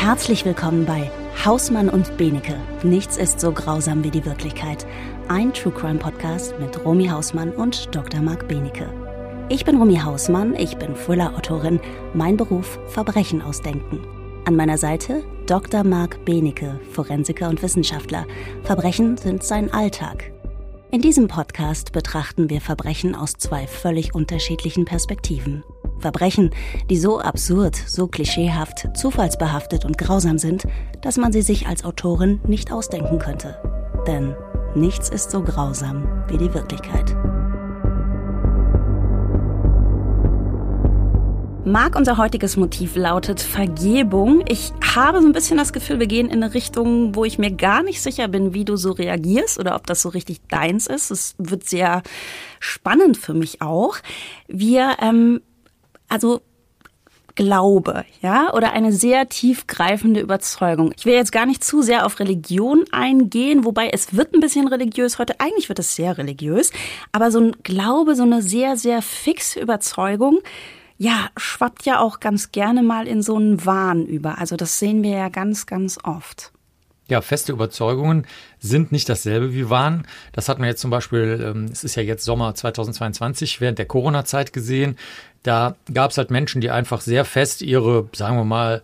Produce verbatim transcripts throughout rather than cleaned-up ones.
Herzlich willkommen bei Hausmann und Benecke. Nichts ist so grausam wie die Wirklichkeit. Ein True Crime Podcast mit Romy Hausmann und Doktor Marc Benecke. Ich bin Romy Hausmann, ich bin Thriller-Autorin. Mein Beruf: Verbrechen ausdenken. An meiner Seite Doktor Marc Benecke, Forensiker und Wissenschaftler. Verbrechen sind sein Alltag. In diesem Podcast betrachten wir Verbrechen aus zwei völlig unterschiedlichen Perspektiven. Verbrechen, die so absurd, so klischeehaft, zufallsbehaftet und grausam sind, dass man sie sich als Autorin nicht ausdenken könnte. Denn nichts ist so grausam wie die Wirklichkeit. Marc, unser heutiges Motiv lautet Vergebung. Ich habe so ein bisschen das Gefühl, wir gehen in eine Richtung, wo ich mir gar nicht sicher bin, wie du so reagierst oder ob das so richtig deins ist. Es wird sehr spannend für mich auch. Wir, ähm, also Glaube, ja, oder eine sehr tiefgreifende Überzeugung. Ich will jetzt gar nicht zu sehr auf Religion eingehen, wobei es wird ein bisschen religiös heute. Eigentlich wird es sehr religiös, aber so ein Glaube, so eine sehr, sehr fixe Überzeugung, ja, schwappt ja auch ganz gerne mal in so einen Wahn über. Also das sehen wir ja ganz, ganz oft. Ja, feste Überzeugungen sind nicht dasselbe wie Wahn. Das hat man jetzt zum Beispiel, ähm, es ist ja jetzt Sommer zweitausendzweiundzwanzig, während der Corona-Zeit gesehen. Da gab es halt Menschen, die einfach sehr fest ihre, sagen wir mal,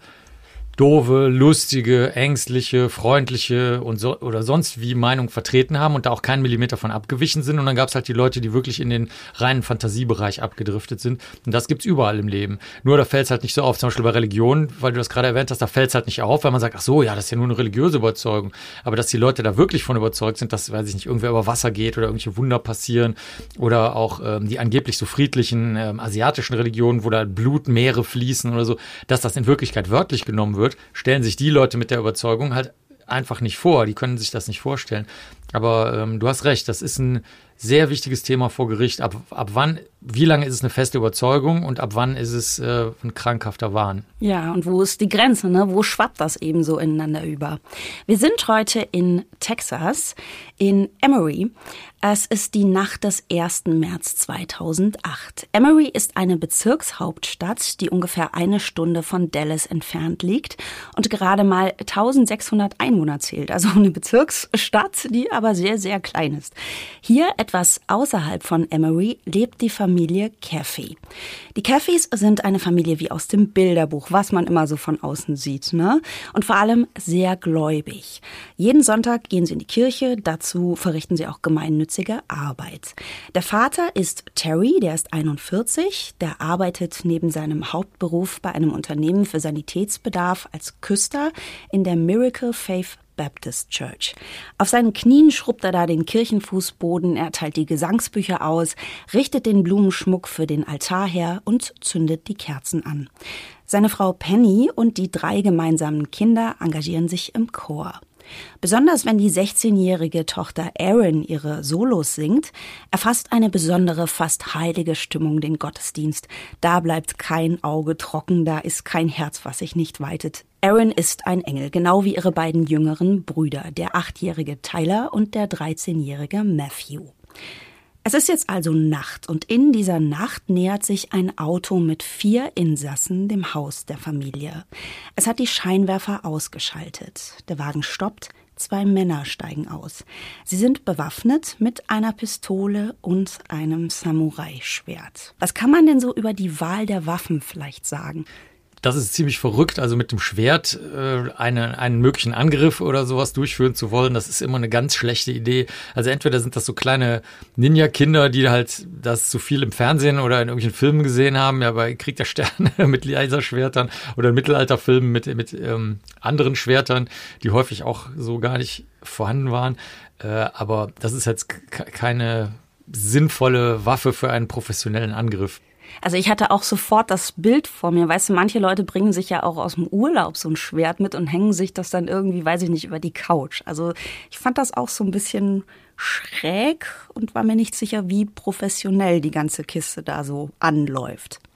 doofe, lustige, ängstliche, freundliche und so oder sonst wie Meinung vertreten haben und da auch keinen Millimeter von abgewichen sind. Und dann gab es halt die Leute, die wirklich in den reinen Fantasiebereich abgedriftet sind. Und das gibt's überall im Leben. Nur da fällt es halt nicht so auf. Zum Beispiel bei Religion, weil du das gerade erwähnt hast, da fällt es halt nicht auf, weil man sagt, ach so, ja, das ist ja nur eine religiöse Überzeugung. Aber dass die Leute da wirklich von überzeugt sind, dass, weiß ich nicht, irgendwer über Wasser geht oder irgendwelche Wunder passieren oder auch ähm, die angeblich so friedlichen ähm, asiatischen Religionen, wo da Blutmeere fließen oder so, dass das in Wirklichkeit wörtlich genommen wird, stellen sich die Leute mit der Überzeugung halt einfach nicht vor. Die können sich das nicht vorstellen. Aber ähm, du hast recht, das ist ein sehr wichtiges Thema vor Gericht. Ab, ab wann, wie lange ist es eine feste Überzeugung und ab wann ist es äh, ein krankhafter Wahn? Ja, und wo ist die Grenze, ne? Wo schwappt das eben so ineinander über? Wir sind heute in Texas, in Emory. Es ist die Nacht des ersten März zweitausendacht. Emory ist eine Bezirkshauptstadt, die ungefähr eine Stunde von Dallas entfernt liegt und gerade mal eintausendsechshundert Einwohner zählt. Also eine Bezirksstadt, die aber sehr, sehr klein ist. Hier, etwas außerhalb von Emory, lebt die Familie Caffey. Die Caffeys sind eine Familie wie aus dem Bilderbuch, was man immer so von außen sieht, ne? Und vor allem sehr gläubig. Jeden Sonntag gehen sie in die Kirche, dazu verrichten sie auch gemeinnützige Arbeit. Der Vater ist Terry, der ist einundvierzig, der arbeitet neben seinem Hauptberuf bei einem Unternehmen für Sanitätsbedarf als Küster in der Miracle Faith Baptist Church. Auf seinen Knien schrubbt er da den Kirchenfußboden, er teilt die Gesangsbücher aus, richtet den Blumenschmuck für den Altar her und zündet die Kerzen an. Seine Frau Penny und die drei gemeinsamen Kinder engagieren sich im Chor. Besonders wenn die sechzehnjährige Tochter Erin ihre Solos singt, erfasst eine besondere, fast heilige Stimmung den Gottesdienst. Da bleibt kein Auge trocken, da ist kein Herz, was sich nicht weitet. Erin ist ein Engel, genau wie ihre beiden jüngeren Brüder, der achtjährige Tyler und der dreizehnjährige Matthew. Es ist jetzt also Nacht und in dieser Nacht nähert sich ein Auto mit vier Insassen dem Haus der Familie. Es hat die Scheinwerfer ausgeschaltet. Der Wagen stoppt, zwei Männer steigen aus. Sie sind bewaffnet mit einer Pistole und einem Samurai-Schwert. Was kann man denn so über die Wahl der Waffen vielleicht sagen? Das ist ziemlich verrückt, also mit dem Schwert äh, eine, einen möglichen Angriff oder sowas durchführen zu wollen, das ist immer eine ganz schlechte Idee. Also entweder sind das so kleine Ninja-Kinder, die halt das so viel im Fernsehen oder in irgendwelchen Filmen gesehen haben, ja, bei Krieg der Sterne mit Laserschwertern oder in Mittelalterfilmen mit, mit ähm, anderen Schwertern, die häufig auch so gar nicht vorhanden waren. Äh, aber das ist jetzt k- keine sinnvolle Waffe für einen professionellen Angriff. Also ich hatte auch sofort das Bild vor mir. Weißt du, manche Leute bringen sich ja auch aus dem Urlaub so ein Schwert mit und hängen sich das dann irgendwie, weiß ich nicht, über die Couch. Also ich fand das auch so ein bisschen schräg und war mir nicht sicher, wie professionell die ganze Kiste da so anläuft.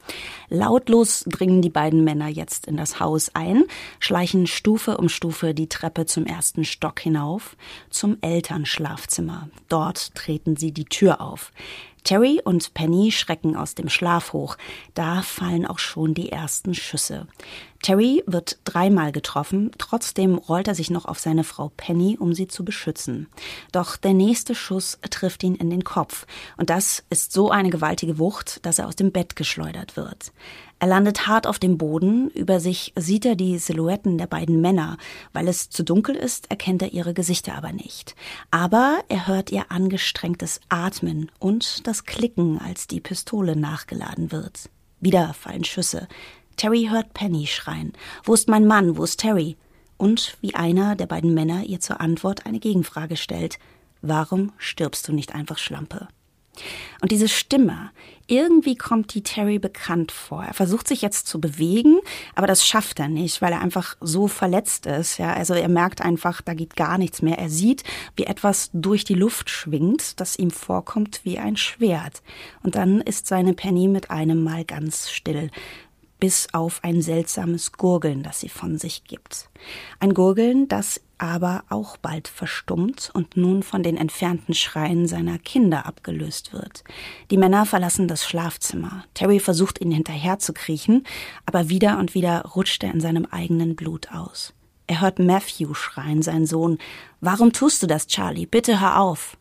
Lautlos dringen die beiden Männer jetzt in das Haus ein, schleichen Stufe um Stufe die Treppe zum ersten Stock hinauf, zum Elternschlafzimmer. Dort treten sie die Tür auf. Terry und Penny schrecken aus dem Schlaf hoch. Da fallen auch schon die ersten Schüsse. Terry wird dreimal getroffen, trotzdem rollt er sich noch auf seine Frau Penny, um sie zu beschützen. Doch der nächste Schuss trifft ihn in den Kopf. Und das ist so eine gewaltige Wucht, dass er aus dem Bett geschleudert wird. Er landet hart auf dem Boden, über sich sieht er die Silhouetten der beiden Männer. Weil es zu dunkel ist, erkennt er ihre Gesichter aber nicht. Aber er hört ihr angestrengtes Atmen und das Klicken, als die Pistole nachgeladen wird. Wieder fallen Schüsse. Terry hört Penny schreien. »Wo ist mein Mann? Wo ist Terry?« Und wie einer der beiden Männer ihr zur Antwort eine Gegenfrage stellt. »Warum stirbst du nicht einfach, Schlampe?« Und diese Stimme, irgendwie kommt die Terry bekannt vor. Er versucht sich jetzt zu bewegen, aber das schafft er nicht, weil er einfach so verletzt ist. Ja, also er merkt einfach, da geht gar nichts mehr. Er sieht, wie etwas durch die Luft schwingt, das ihm vorkommt wie ein Schwert. Und dann ist seine Penny mit einem Mal ganz still. Bis auf ein seltsames Gurgeln, das sie von sich gibt. Ein Gurgeln, das aber auch bald verstummt und nun von den entfernten Schreien seiner Kinder abgelöst wird. Die Männer verlassen das Schlafzimmer. Terry versucht, ihnen hinterher zu kriechen, aber wieder und wieder rutscht er in seinem eigenen Blut aus. Er hört Matthew schreien, sein Sohn. »Warum tust du das, Charlie? Bitte hör auf!«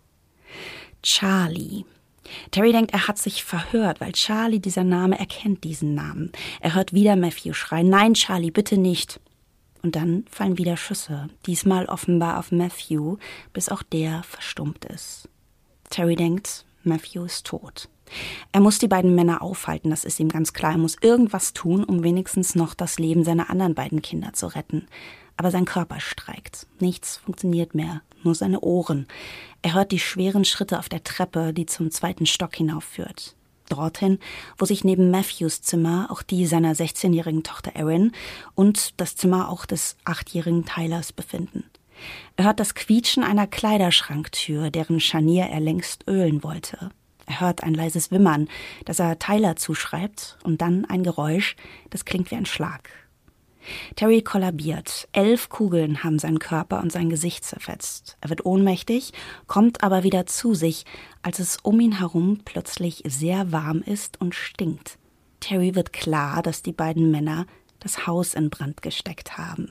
Charlie. Terry denkt, er hat sich verhört, weil Charlie, dieser Name, er kennt diesen Namen. Er hört wieder Matthew schreien, »Nein, Charlie, bitte nicht!« Und dann fallen wieder Schüsse, diesmal offenbar auf Matthew, bis auch der verstummt ist. Terry denkt, Matthew ist tot. Er muss die beiden Männer aufhalten, das ist ihm ganz klar. Er muss irgendwas tun, um wenigstens noch das Leben seiner anderen beiden Kinder zu retten. Aber sein Körper streikt. Nichts funktioniert mehr, nur seine Ohren. Er hört die schweren Schritte auf der Treppe, die zum zweiten Stock hinaufführt. Dorthin, wo sich neben Matthews Zimmer auch die seiner sechzehnjährigen Tochter Erin und das Zimmer auch des achtjährigen Tylers befinden. Er hört das Quietschen einer Kleiderschranktür, deren Scharnier er längst ölen wollte. Er hört ein leises Wimmern, das er Tyler zuschreibt, und dann ein Geräusch, das klingt wie ein Schlag. Terry kollabiert. Elf Kugeln haben seinen Körper und sein Gesicht zerfetzt. Er wird ohnmächtig, kommt aber wieder zu sich, als es um ihn herum plötzlich sehr warm ist und stinkt. Terry wird klar, dass die beiden Männer das Haus in Brand gesteckt haben.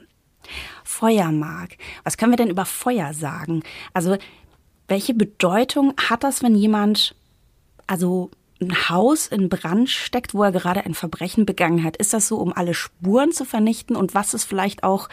Feuermark. Was können wir denn über Feuer sagen? Also, welche Bedeutung hat das, wenn jemand, also ein Haus in Brand steckt, wo er gerade ein Verbrechen begangen hat? Ist das so, um alle Spuren zu vernichten? Und was ist vielleicht auch,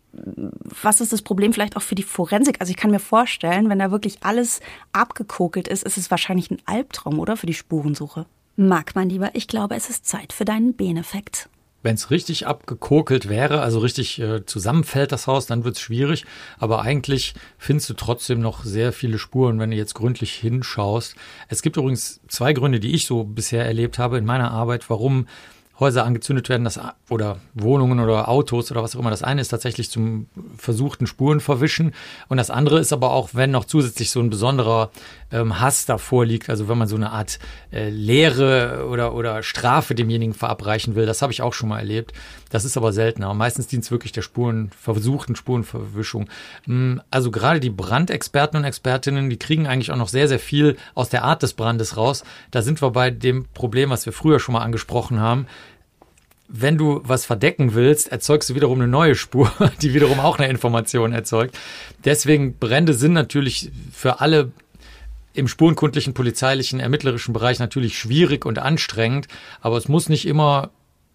was ist das Problem vielleicht auch für die Forensik? Also ich kann mir vorstellen, wenn da wirklich alles abgekokelt ist, ist es wahrscheinlich ein Albtraum, oder? Für die Spurensuche. Marc, mein Lieber, ich glaube, es ist Zeit für deinen Beneffekt. Wenn es richtig abgekokelt wäre, also richtig äh, zusammenfällt das Haus, dann wird es schwierig. Aber eigentlich findest du trotzdem noch sehr viele Spuren, wenn du jetzt gründlich hinschaust. Es gibt übrigens zwei Gründe, die ich so bisher erlebt habe in meiner Arbeit, warum Häuser angezündet werden, das, oder Wohnungen oder Autos oder was auch immer. Das eine ist tatsächlich zum versuchten Spurenverwischen und das andere ist aber auch, wenn noch zusätzlich so ein besonderer ähm, Hass davor liegt, also wenn man so eine Art äh, Lehre oder, oder Strafe demjenigen verabreichen will. Das habe ich auch schon mal erlebt. Das ist aber seltener. Meistens dient es wirklich der Spuren, versuchten Spurenverwischung. Also gerade die Brandexperten und Expertinnen, die kriegen eigentlich auch noch sehr, sehr viel aus der Art des Brandes raus. Da sind wir bei dem Problem, was wir früher schon mal angesprochen haben. Wenn du was verdecken willst, erzeugst du wiederum eine neue Spur, die wiederum auch eine Information erzeugt. Deswegen Brände sind natürlich für alle im spurenkundlichen, polizeilichen, ermittlerischen Bereich natürlich schwierig und anstrengend, aber es muss nicht immer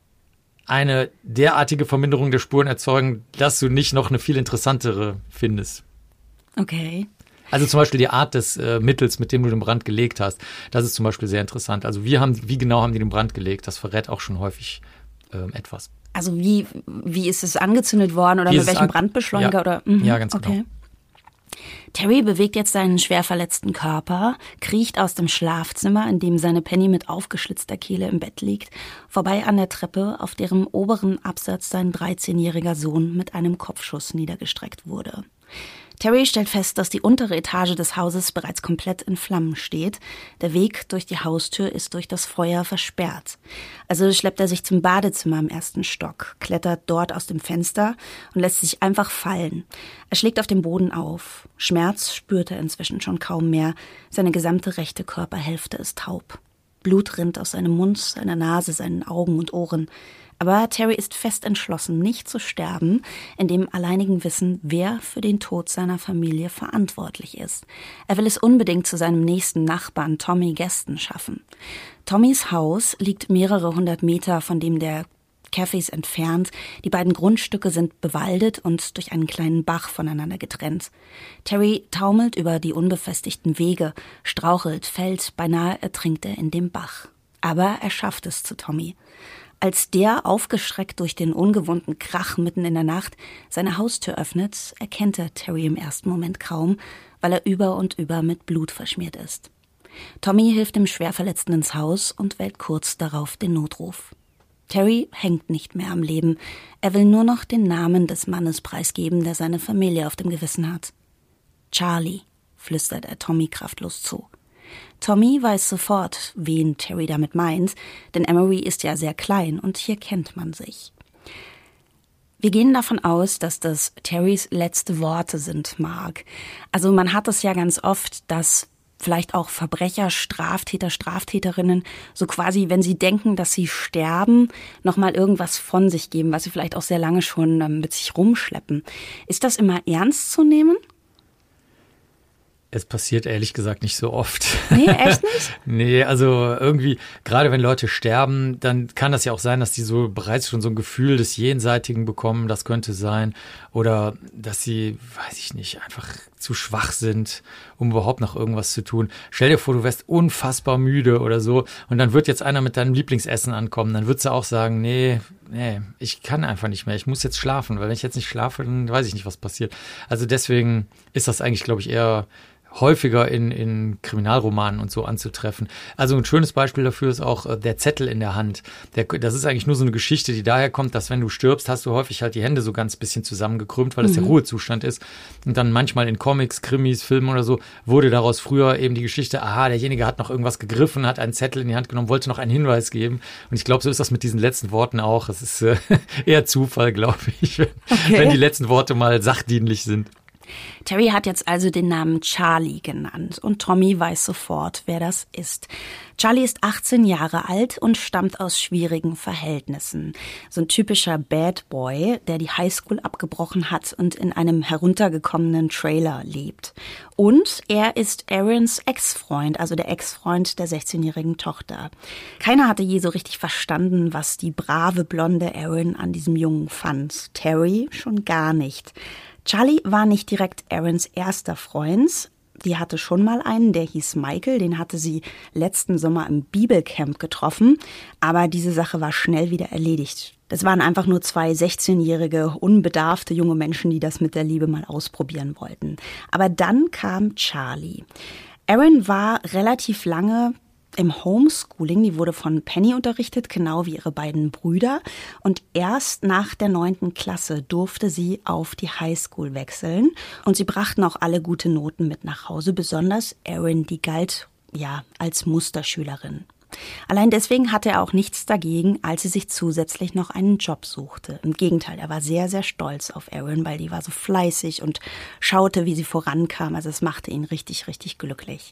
eine derartige Verminderung der Spuren erzeugen, dass du nicht noch eine viel interessantere findest. Okay. Also zum Beispiel die Art des äh, Mittels, mit dem du den Brand gelegt hast, das ist zum Beispiel sehr interessant. Also wie, haben, wie genau haben die den Brand gelegt, das verrät auch schon häufig ähm, etwas. Also wie, wie ist es angezündet worden oder wie mit welchem an- Brandbeschleuniger? Ja, oder? Mhm. ja ganz genau. Okay. Terry bewegt jetzt seinen schwer verletzten Körper, kriecht aus dem Schlafzimmer, in dem seine Penny mit aufgeschlitzter Kehle im Bett liegt, vorbei an der Treppe, auf deren oberen Absatz sein dreizehnjähriger Sohn mit einem Kopfschuss niedergestreckt wurde. Terry stellt fest, dass die untere Etage des Hauses bereits komplett in Flammen steht. Der Weg durch die Haustür ist durch das Feuer versperrt. Also schleppt er sich zum Badezimmer im ersten Stock, klettert dort aus dem Fenster und lässt sich einfach fallen. Er schlägt auf dem Boden auf. Schmerz spürt er inzwischen schon kaum mehr. Seine gesamte rechte Körperhälfte ist taub. Blut rinnt aus seinem Mund, seiner Nase, seinen Augen und Ohren. Aber Terry ist fest entschlossen, nicht zu sterben, in dem alleinigen Wissen, wer für den Tod seiner Familie verantwortlich ist. Er will es unbedingt zu seinem nächsten Nachbarn Tommy Gaston schaffen. Tommys Haus liegt mehrere hundert Meter von dem der Cafés entfernt. Die beiden Grundstücke sind bewaldet und durch einen kleinen Bach voneinander getrennt. Terry taumelt über die unbefestigten Wege, strauchelt, fällt, beinahe ertrinkt er in dem Bach. Aber er schafft es zu Tommy. Als der, aufgeschreckt durch den ungewohnten Krach mitten in der Nacht, seine Haustür öffnet, erkennt er Terry im ersten Moment kaum, weil er über und über mit Blut verschmiert ist. Tommy hilft dem Schwerverletzten ins Haus und wählt kurz darauf den Notruf. Terry hängt nicht mehr am Leben. Er will nur noch den Namen des Mannes preisgeben, der seine Familie auf dem Gewissen hat. Charlie, flüstert er Tommy kraftlos zu. Tommy weiß sofort, wen Terry damit meint, denn Emery ist ja sehr klein und hier kennt man sich. Wir gehen davon aus, dass das Terrys letzte Worte sind, Mark. Also man hat es ja ganz oft, dass vielleicht auch Verbrecher, Straftäter, Straftäterinnen so quasi, wenn sie denken, dass sie sterben, nochmal irgendwas von sich geben, was sie vielleicht auch sehr lange schon mit sich rumschleppen. Ist das immer ernst zu nehmen? Es passiert ehrlich gesagt nicht so oft. Nee, echt nicht? Nee, also irgendwie, gerade wenn Leute sterben, dann kann das ja auch sein, dass die so bereits schon so ein Gefühl des Jenseitigen bekommen, das könnte sein. Oder dass sie, weiß ich nicht, einfach zu schwach sind, um überhaupt noch irgendwas zu tun. Stell dir vor, du wärst unfassbar müde oder so und dann wird jetzt einer mit deinem Lieblingsessen ankommen. Dann würdest du auch sagen, nee, nee, ich kann einfach nicht mehr. Ich muss jetzt schlafen, weil wenn ich jetzt nicht schlafe, dann weiß ich nicht, was passiert. Also deswegen ist das eigentlich, glaube ich, eher häufiger in, in Kriminalromanen und so anzutreffen. Also ein schönes Beispiel dafür ist auch äh, der Zettel in der Hand. Der, das ist eigentlich nur so eine Geschichte, die daher kommt, dass wenn du stirbst, hast du häufig halt die Hände so ganz bisschen zusammengekrümmt, weil das mhm. der Ruhezustand ist. Und dann manchmal in Comics, Krimis, Filmen oder so, wurde daraus früher eben die Geschichte, aha, derjenige hat noch irgendwas gegriffen, hat einen Zettel in die Hand genommen, wollte noch einen Hinweis geben. Und ich glaube, so ist das mit diesen letzten Worten auch. Es ist äh, eher Zufall, glaube ich, wenn, okay. wenn die letzten Worte mal sachdienlich sind. Terry hat jetzt also den Namen Charlie genannt und Tommy weiß sofort, wer das ist. Charlie ist achtzehn Jahre alt und stammt aus schwierigen Verhältnissen. So ein typischer Bad Boy, der die Highschool abgebrochen hat und in einem heruntergekommenen Trailer lebt. Und er ist Aarons Ex-Freund, also der Ex-Freund der sechzehnjährigen Tochter. Keiner hatte je so richtig verstanden, was die brave, blonde Aaron an diesem Jungen fand. Terry schon gar nicht. Charlie war nicht direkt Aarons erster Freund. Die hatte schon mal einen, der hieß Michael. Den hatte sie letzten Sommer im Bibelcamp getroffen. Aber diese Sache war schnell wieder erledigt. Das waren einfach nur zwei sechzehnjährige, unbedarfte junge Menschen, die das mit der Liebe mal ausprobieren wollten. Aber dann kam Charlie. Aaron war relativ lange im Homeschooling, die wurde von Penny unterrichtet, genau wie ihre beiden Brüder. Und erst nach der neunten Klasse durfte sie auf die Highschool wechseln. Und sie brachten auch alle gute Noten mit nach Hause, besonders Aaron, die galt ja als Musterschülerin. Allein deswegen hatte er auch nichts dagegen, als sie sich zusätzlich noch einen Job suchte. Im Gegenteil, er war sehr, sehr stolz auf Aaron, weil die war so fleißig und schaute, wie sie vorankam. Also es machte ihn richtig, richtig glücklich.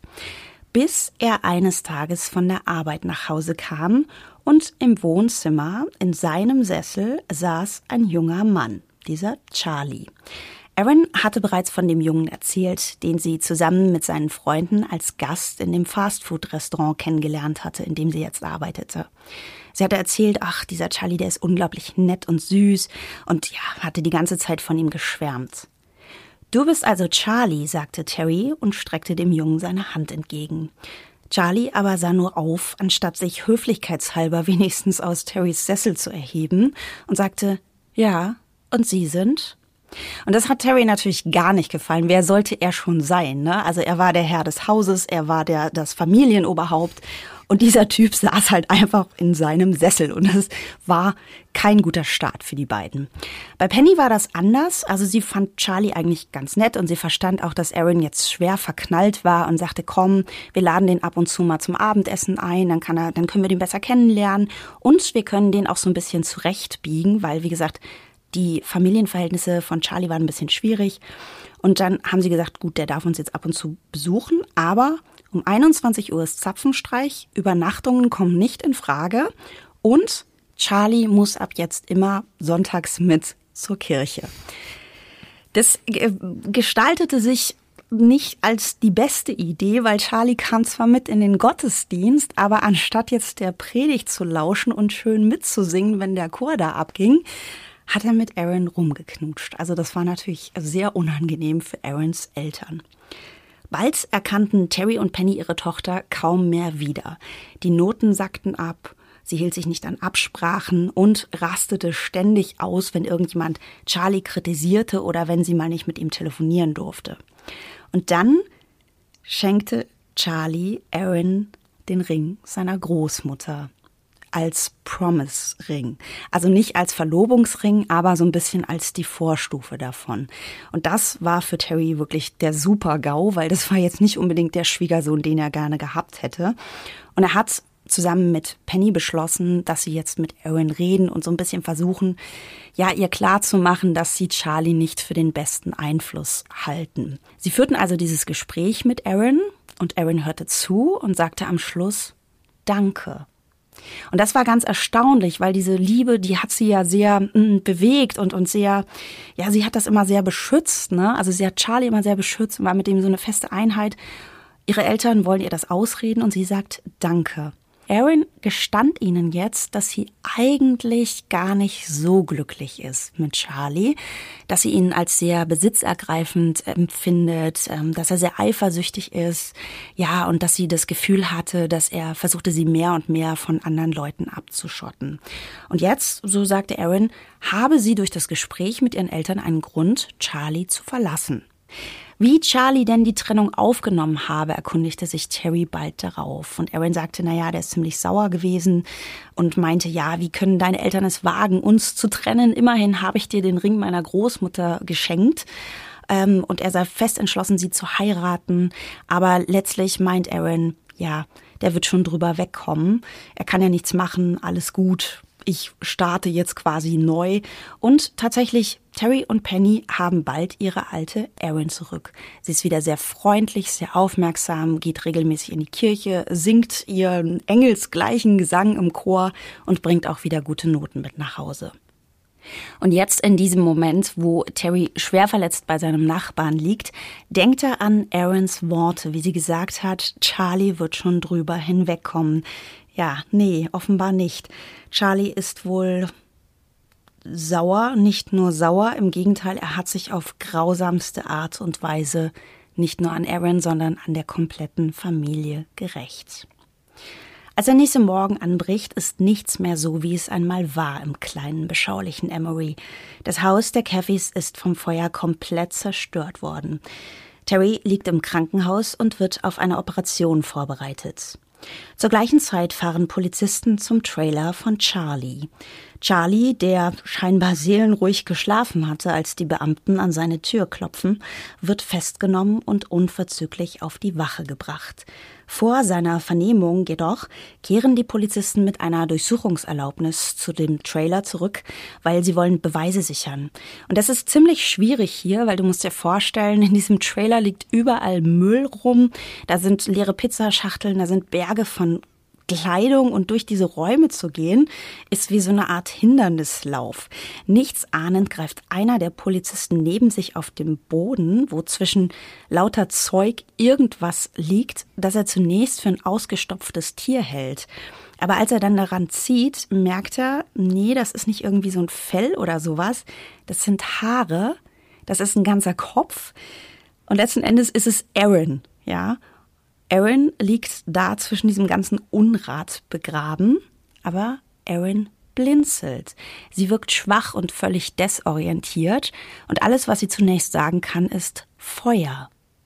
Bis er eines Tages von der Arbeit nach Hause kam und im Wohnzimmer in seinem Sessel saß ein junger Mann, dieser Charlie. Aaron hatte bereits von dem Jungen erzählt, den sie zusammen mit seinen Freunden als Gast in dem Fastfood-Restaurant kennengelernt hatte, in dem sie jetzt arbeitete. Sie hatte erzählt, ach, dieser Charlie, der ist unglaublich nett und süß und ja, hatte die ganze Zeit von ihm geschwärmt. »Du bist also Charlie«, sagte Terry und streckte dem Jungen seine Hand entgegen. Charlie aber sah nur auf, anstatt sich höflichkeitshalber wenigstens aus Terrys Sessel zu erheben und sagte, »Ja, und Sie sind?« Und das hat Terry natürlich gar nicht gefallen. Wer sollte er schon sein, ne? Also er war der Herr des Hauses, er war der das Familienoberhaupt Und dieser Typ saß halt einfach in seinem Sessel und das war kein guter Start für die beiden. Bei Penny war das anders. Also sie fand Charlie eigentlich ganz nett und sie verstand auch, dass Aaron jetzt schwer verknallt war und sagte, komm, wir laden den ab und zu mal zum Abendessen ein, dann kann er, dann können wir den besser kennenlernen und wir können den auch so ein bisschen zurechtbiegen, weil, wie gesagt, die Familienverhältnisse von Charlie waren ein bisschen schwierig. Und dann haben sie gesagt, gut, der darf uns jetzt ab und zu besuchen, aber um einundzwanzig Uhr ist Zapfenstreich, Übernachtungen kommen nicht in Frage und Charlie muss ab jetzt immer sonntags mit zur Kirche. Das gestaltete sich nicht als die beste Idee, weil Charlie kam zwar mit in den Gottesdienst, aber anstatt jetzt der Predigt zu lauschen und schön mitzusingen, wenn der Chor da abging, hat er mit Aaron rumgeknutscht. Also das war natürlich sehr unangenehm für Aarons Eltern. Bald erkannten Terry und Penny ihre Tochter kaum mehr wieder. Die Noten sackten ab, sie hielt sich nicht an Absprachen und rastete ständig aus, wenn irgendjemand Charlie kritisierte oder wenn sie mal nicht mit ihm telefonieren durfte. Und dann schenkte Charlie Aaron den Ring seiner Großmutter als Promise-Ring. Also nicht als Verlobungsring, aber so ein bisschen als die Vorstufe davon. Und das war für Terry wirklich der Super-GAU, weil das war jetzt nicht unbedingt der Schwiegersohn, den er gerne gehabt hätte. Und er hat zusammen mit Penny beschlossen, dass sie jetzt mit Aaron reden und so ein bisschen versuchen, ja, ihr klarzumachen, dass sie Charlie nicht für den besten Einfluss halten. Sie führten also dieses Gespräch mit Aaron und Aaron hörte zu und sagte am Schluss, Danke. Und das war ganz erstaunlich, weil diese Liebe, die hat sie ja sehr mh, bewegt und, und sehr, ja, sie hat das immer sehr beschützt, ne? Also sie hat Charlie immer sehr beschützt und war mit ihm so eine feste Einheit. Ihre Eltern wollen ihr das ausreden und sie sagt Danke. Aaron gestand ihnen jetzt, dass sie eigentlich gar nicht so glücklich ist mit Charlie, dass sie ihn als sehr besitzergreifend empfindet, dass er sehr eifersüchtig ist, ja, und dass sie das Gefühl hatte, dass er versuchte, sie mehr und mehr von anderen Leuten abzuschotten. Und jetzt, so sagte Aaron, habe sie durch das Gespräch mit ihren Eltern einen Grund, Charlie zu verlassen. Wie Charlie denn die Trennung aufgenommen habe, erkundigte sich Terry bald darauf. Und Aaron sagte, naja, der ist ziemlich sauer gewesen und meinte, ja, wie können deine Eltern es wagen, uns zu trennen? Immerhin habe ich dir den Ring meiner Großmutter geschenkt. Ähm, und er sei fest entschlossen, sie zu heiraten. Aber letztlich meint Aaron, ja, der wird schon drüber wegkommen. Er kann ja nichts machen, alles gut. Ich starte jetzt quasi neu. Und tatsächlich, Terry und Penny haben bald ihre alte Aaron zurück. Sie ist wieder sehr freundlich, sehr aufmerksam, geht regelmäßig in die Kirche, singt ihren engelsgleichen Gesang im Chor und bringt auch wieder gute Noten mit nach Hause. Und jetzt in diesem Moment, wo Terry schwer verletzt bei seinem Nachbarn liegt, denkt er an Aarons Worte, wie sie gesagt hat, Charlie wird schon drüber hinwegkommen. Ja, nee, offenbar nicht. Charlie ist wohl sauer, nicht nur sauer, im Gegenteil, er hat sich auf grausamste Art und Weise nicht nur an Aaron, sondern an der kompletten Familie gerächt. Als der nächste Morgen anbricht, ist nichts mehr so, wie es einmal war im kleinen, beschaulichen Emory. Das Haus der Caffeys ist vom Feuer komplett zerstört worden. Terry liegt im Krankenhaus und wird auf eine Operation vorbereitet. Zur gleichen Zeit fahren Polizisten zum Trailer von Charlie. Charlie, der scheinbar seelenruhig geschlafen hatte, als die Beamten an seine Tür klopfen, wird festgenommen und unverzüglich auf die Wache gebracht. Vor seiner Vernehmung jedoch kehren die Polizisten mit einer Durchsuchungserlaubnis zu dem Trailer zurück, weil sie wollen Beweise sichern. Und das ist ziemlich schwierig hier, weil du musst dir vorstellen, in diesem Trailer liegt überall Müll rum, da sind leere Pizzaschachteln, da sind Berge von Kleidung und durch diese Räume zu gehen, ist wie so eine Art Hindernislauf. Nichts ahnend greift einer der Polizisten neben sich auf dem Boden, wo zwischen lauter Zeug irgendwas liegt, das er zunächst für ein ausgestopftes Tier hält. Aber als er dann daran zieht, merkt er, nee, das ist nicht irgendwie so ein Fell oder sowas, das sind Haare, das ist ein ganzer Kopf und letzten Endes ist es Aaron, ja. Aaron liegt da zwischen diesem ganzen Unrat begraben, aber Aaron blinzelt. Sie wirkt schwach und völlig desorientiert und alles, was sie zunächst sagen kann, ist Feuer.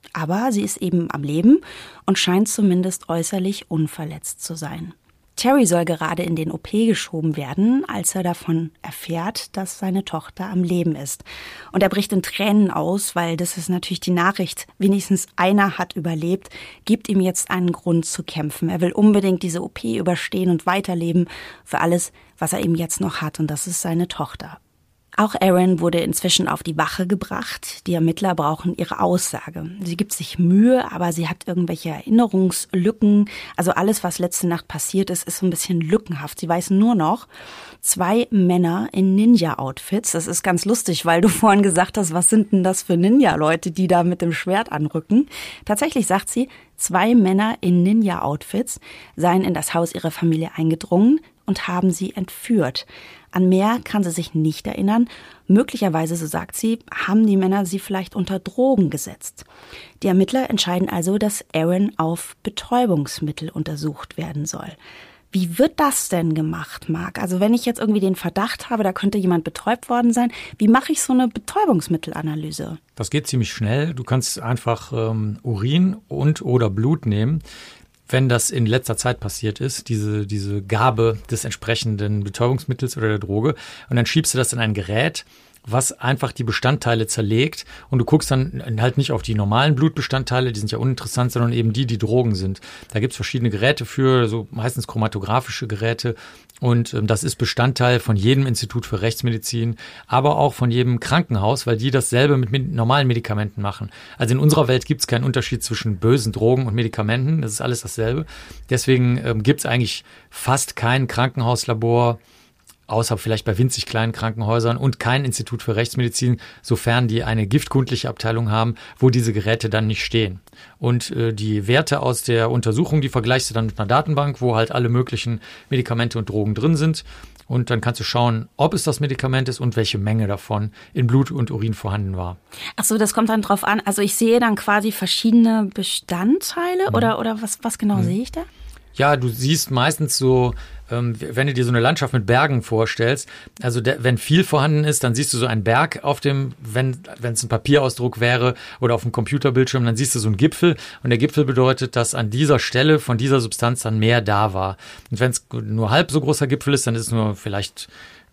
Aber sie ist eben am Leben und scheint zumindest äußerlich unverletzt zu sein. Terry soll gerade in den O P geschoben werden, als er davon erfährt, dass seine Tochter am Leben ist. Und er bricht in Tränen aus, weil das ist natürlich die Nachricht, wenigstens einer hat überlebt, gibt ihm jetzt einen Grund zu kämpfen. Er will unbedingt diese O P überstehen und weiterleben für alles, was er eben jetzt noch hat, und das ist seine Tochter. Auch Erin wurde inzwischen auf die Wache gebracht. Die Ermittler brauchen ihre Aussage. Sie gibt sich Mühe, aber sie hat irgendwelche Erinnerungslücken. Also alles, was letzte Nacht passiert ist, ist so ein bisschen lückenhaft. Sie weiß nur noch, zwei Männer in Ninja-Outfits. Das ist ganz lustig, weil du vorhin gesagt hast, was sind denn das für Ninja-Leute, die da mit dem Schwert anrücken? Tatsächlich sagt sie, zwei Männer in Ninja-Outfits seien in das Haus ihrer Familie eingedrungen und haben sie entführt. An mehr kann sie sich nicht erinnern. Möglicherweise, so sagt sie, haben die Männer sie vielleicht unter Drogen gesetzt. Die Ermittler entscheiden also, dass Erin auf Betäubungsmittel untersucht werden soll. Wie wird das denn gemacht, Marc? Also wenn ich jetzt irgendwie den Verdacht habe, da könnte jemand betäubt worden sein, wie mache ich so eine Betäubungsmittelanalyse? Das geht ziemlich schnell. Du kannst einfach ähm, Urin und oder Blut nehmen. Wenn das in letzter Zeit passiert ist, diese, diese Gabe des entsprechenden Betäubungsmittels oder der Droge, und dann schiebst du das in ein Gerät, was einfach die Bestandteile zerlegt, und du guckst dann halt nicht auf die normalen Blutbestandteile, die sind ja uninteressant, sondern eben die, die Drogen sind. Da gibt's verschiedene Geräte für, so meistens chromatographische Geräte, und ähm, das ist Bestandteil von jedem Institut für Rechtsmedizin, aber auch von jedem Krankenhaus, weil die dasselbe mit med- normalen Medikamenten machen. Also in unserer Welt gibt's keinen Unterschied zwischen bösen Drogen und Medikamenten, das ist alles dasselbe. Deswegen ähm, gibt's eigentlich fast kein Krankenhauslabor, außer vielleicht bei winzig kleinen Krankenhäusern, und kein Institut für Rechtsmedizin, sofern die eine giftkundliche Abteilung haben, wo diese Geräte dann nicht stehen. Und äh, die Werte aus der Untersuchung, die vergleichst du dann mit einer Datenbank, wo halt alle möglichen Medikamente und Drogen drin sind. Und dann kannst du schauen, ob es das Medikament ist und welche Menge davon in Blut und Urin vorhanden war. Ach so, das kommt dann drauf an. Also ich sehe dann quasi verschiedene Bestandteile, mhm. oder, oder was, was genau mhm. sehe ich da? Ja, du siehst meistens so, ähm, wenn du dir so eine Landschaft mit Bergen vorstellst, also der, wenn viel vorhanden ist, dann siehst du so einen Berg auf dem, wenn wenn es ein Papierausdruck wäre oder auf dem Computerbildschirm, dann siehst du so einen Gipfel, und der Gipfel bedeutet, dass an dieser Stelle von dieser Substanz dann mehr da war. Und wenn es nur halb so großer Gipfel ist, dann ist es nur vielleicht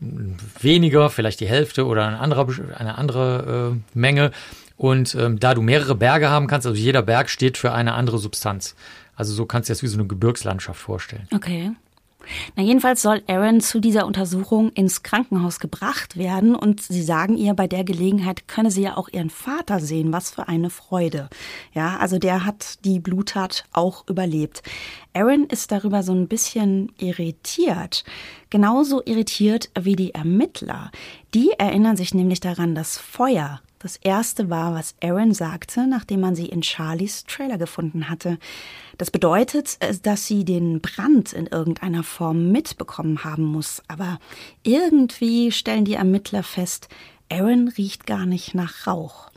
weniger, vielleicht die Hälfte oder eine andere, eine andere äh, Menge. Und ähm, da du mehrere Berge haben kannst, also jeder Berg steht für eine andere Substanz. Also so kannst du dir das wie so eine Gebirgslandschaft vorstellen. Okay. Na, jedenfalls soll Erin zu dieser Untersuchung ins Krankenhaus gebracht werden, und sie sagen ihr, bei der Gelegenheit könne sie ja auch ihren Vater sehen. Was für eine Freude. Ja, also der hat die Bluttat auch überlebt. Erin ist darüber so ein bisschen irritiert. Genauso irritiert wie die Ermittler. Die erinnern sich nämlich daran, dass Feuer das erste war, was Erin sagte, nachdem man sie in Charlies Trailer gefunden hatte. Das bedeutet, dass sie den Brand in irgendeiner Form mitbekommen haben muss. Aber irgendwie stellen die Ermittler fest, Erin riecht gar nicht nach Rauch.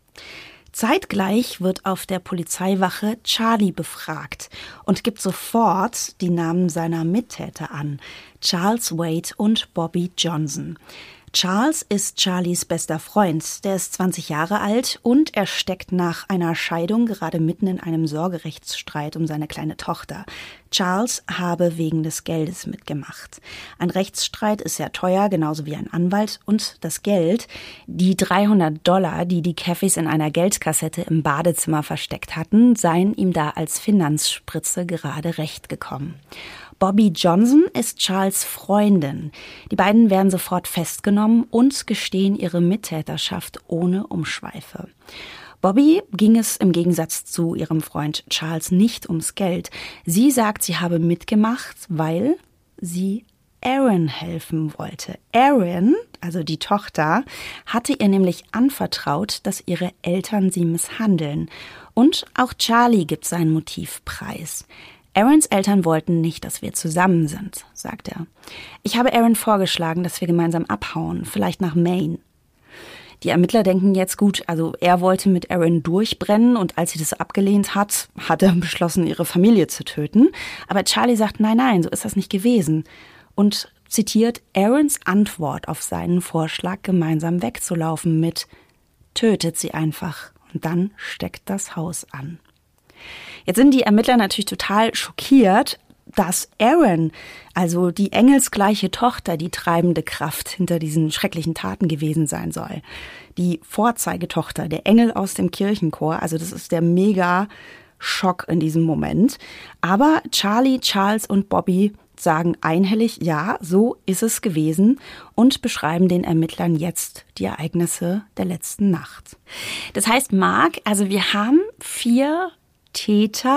Zeitgleich wird auf der Polizeiwache Charlie befragt und gibt sofort die Namen seiner Mittäter an: Charles Wade und Bobby Johnson. Charles ist Charlies bester Freund. Der ist zwanzig Jahre alt und er steckt nach einer Scheidung gerade mitten in einem Sorgerechtsstreit um seine kleine Tochter. Charles habe wegen des Geldes mitgemacht. Ein Rechtsstreit ist sehr teuer, genauso wie ein Anwalt. Und das Geld, die dreihundert Dollar, die die Caffeys in einer Geldkassette im Badezimmer versteckt hatten, seien ihm da als Finanzspritze gerade recht gekommen. Bobby Johnson ist Charles' Freundin. Die beiden werden sofort festgenommen und gestehen ihre Mittäterschaft ohne Umschweife. Bobby ging es im Gegensatz zu ihrem Freund Charles nicht ums Geld. Sie sagt, sie habe mitgemacht, weil sie Erin helfen wollte. Erin, also die Tochter, hatte ihr nämlich anvertraut, dass ihre Eltern sie misshandeln. Und auch Charlie gibt sein Motiv preis. Erins Eltern wollten nicht, dass wir zusammen sind, sagt er. Ich habe Erin vorgeschlagen, dass wir gemeinsam abhauen, vielleicht nach Maine. Die Ermittler denken jetzt, gut, also er wollte mit Erin durchbrennen, und als sie das abgelehnt hat, hat er beschlossen, ihre Familie zu töten. Aber Charlie sagt, nein, nein, so ist das nicht gewesen. Und zitiert Erins Antwort auf seinen Vorschlag, gemeinsam wegzulaufen mit: Tötet sie einfach, Und dann steckt das Haus an. Jetzt sind die Ermittler natürlich total schockiert, dass Aaron, also die engelsgleiche Tochter, die treibende Kraft hinter diesen schrecklichen Taten gewesen sein soll. Die Vorzeigetochter, der Engel aus dem Kirchenchor, also das ist der mega Schock in diesem Moment. Aber Charlie, Charles und Bobby sagen einhellig, ja, so ist es gewesen und beschreiben den Ermittlern jetzt die Ereignisse der letzten Nacht. Das heißt, Marc, also wir haben vier Täter,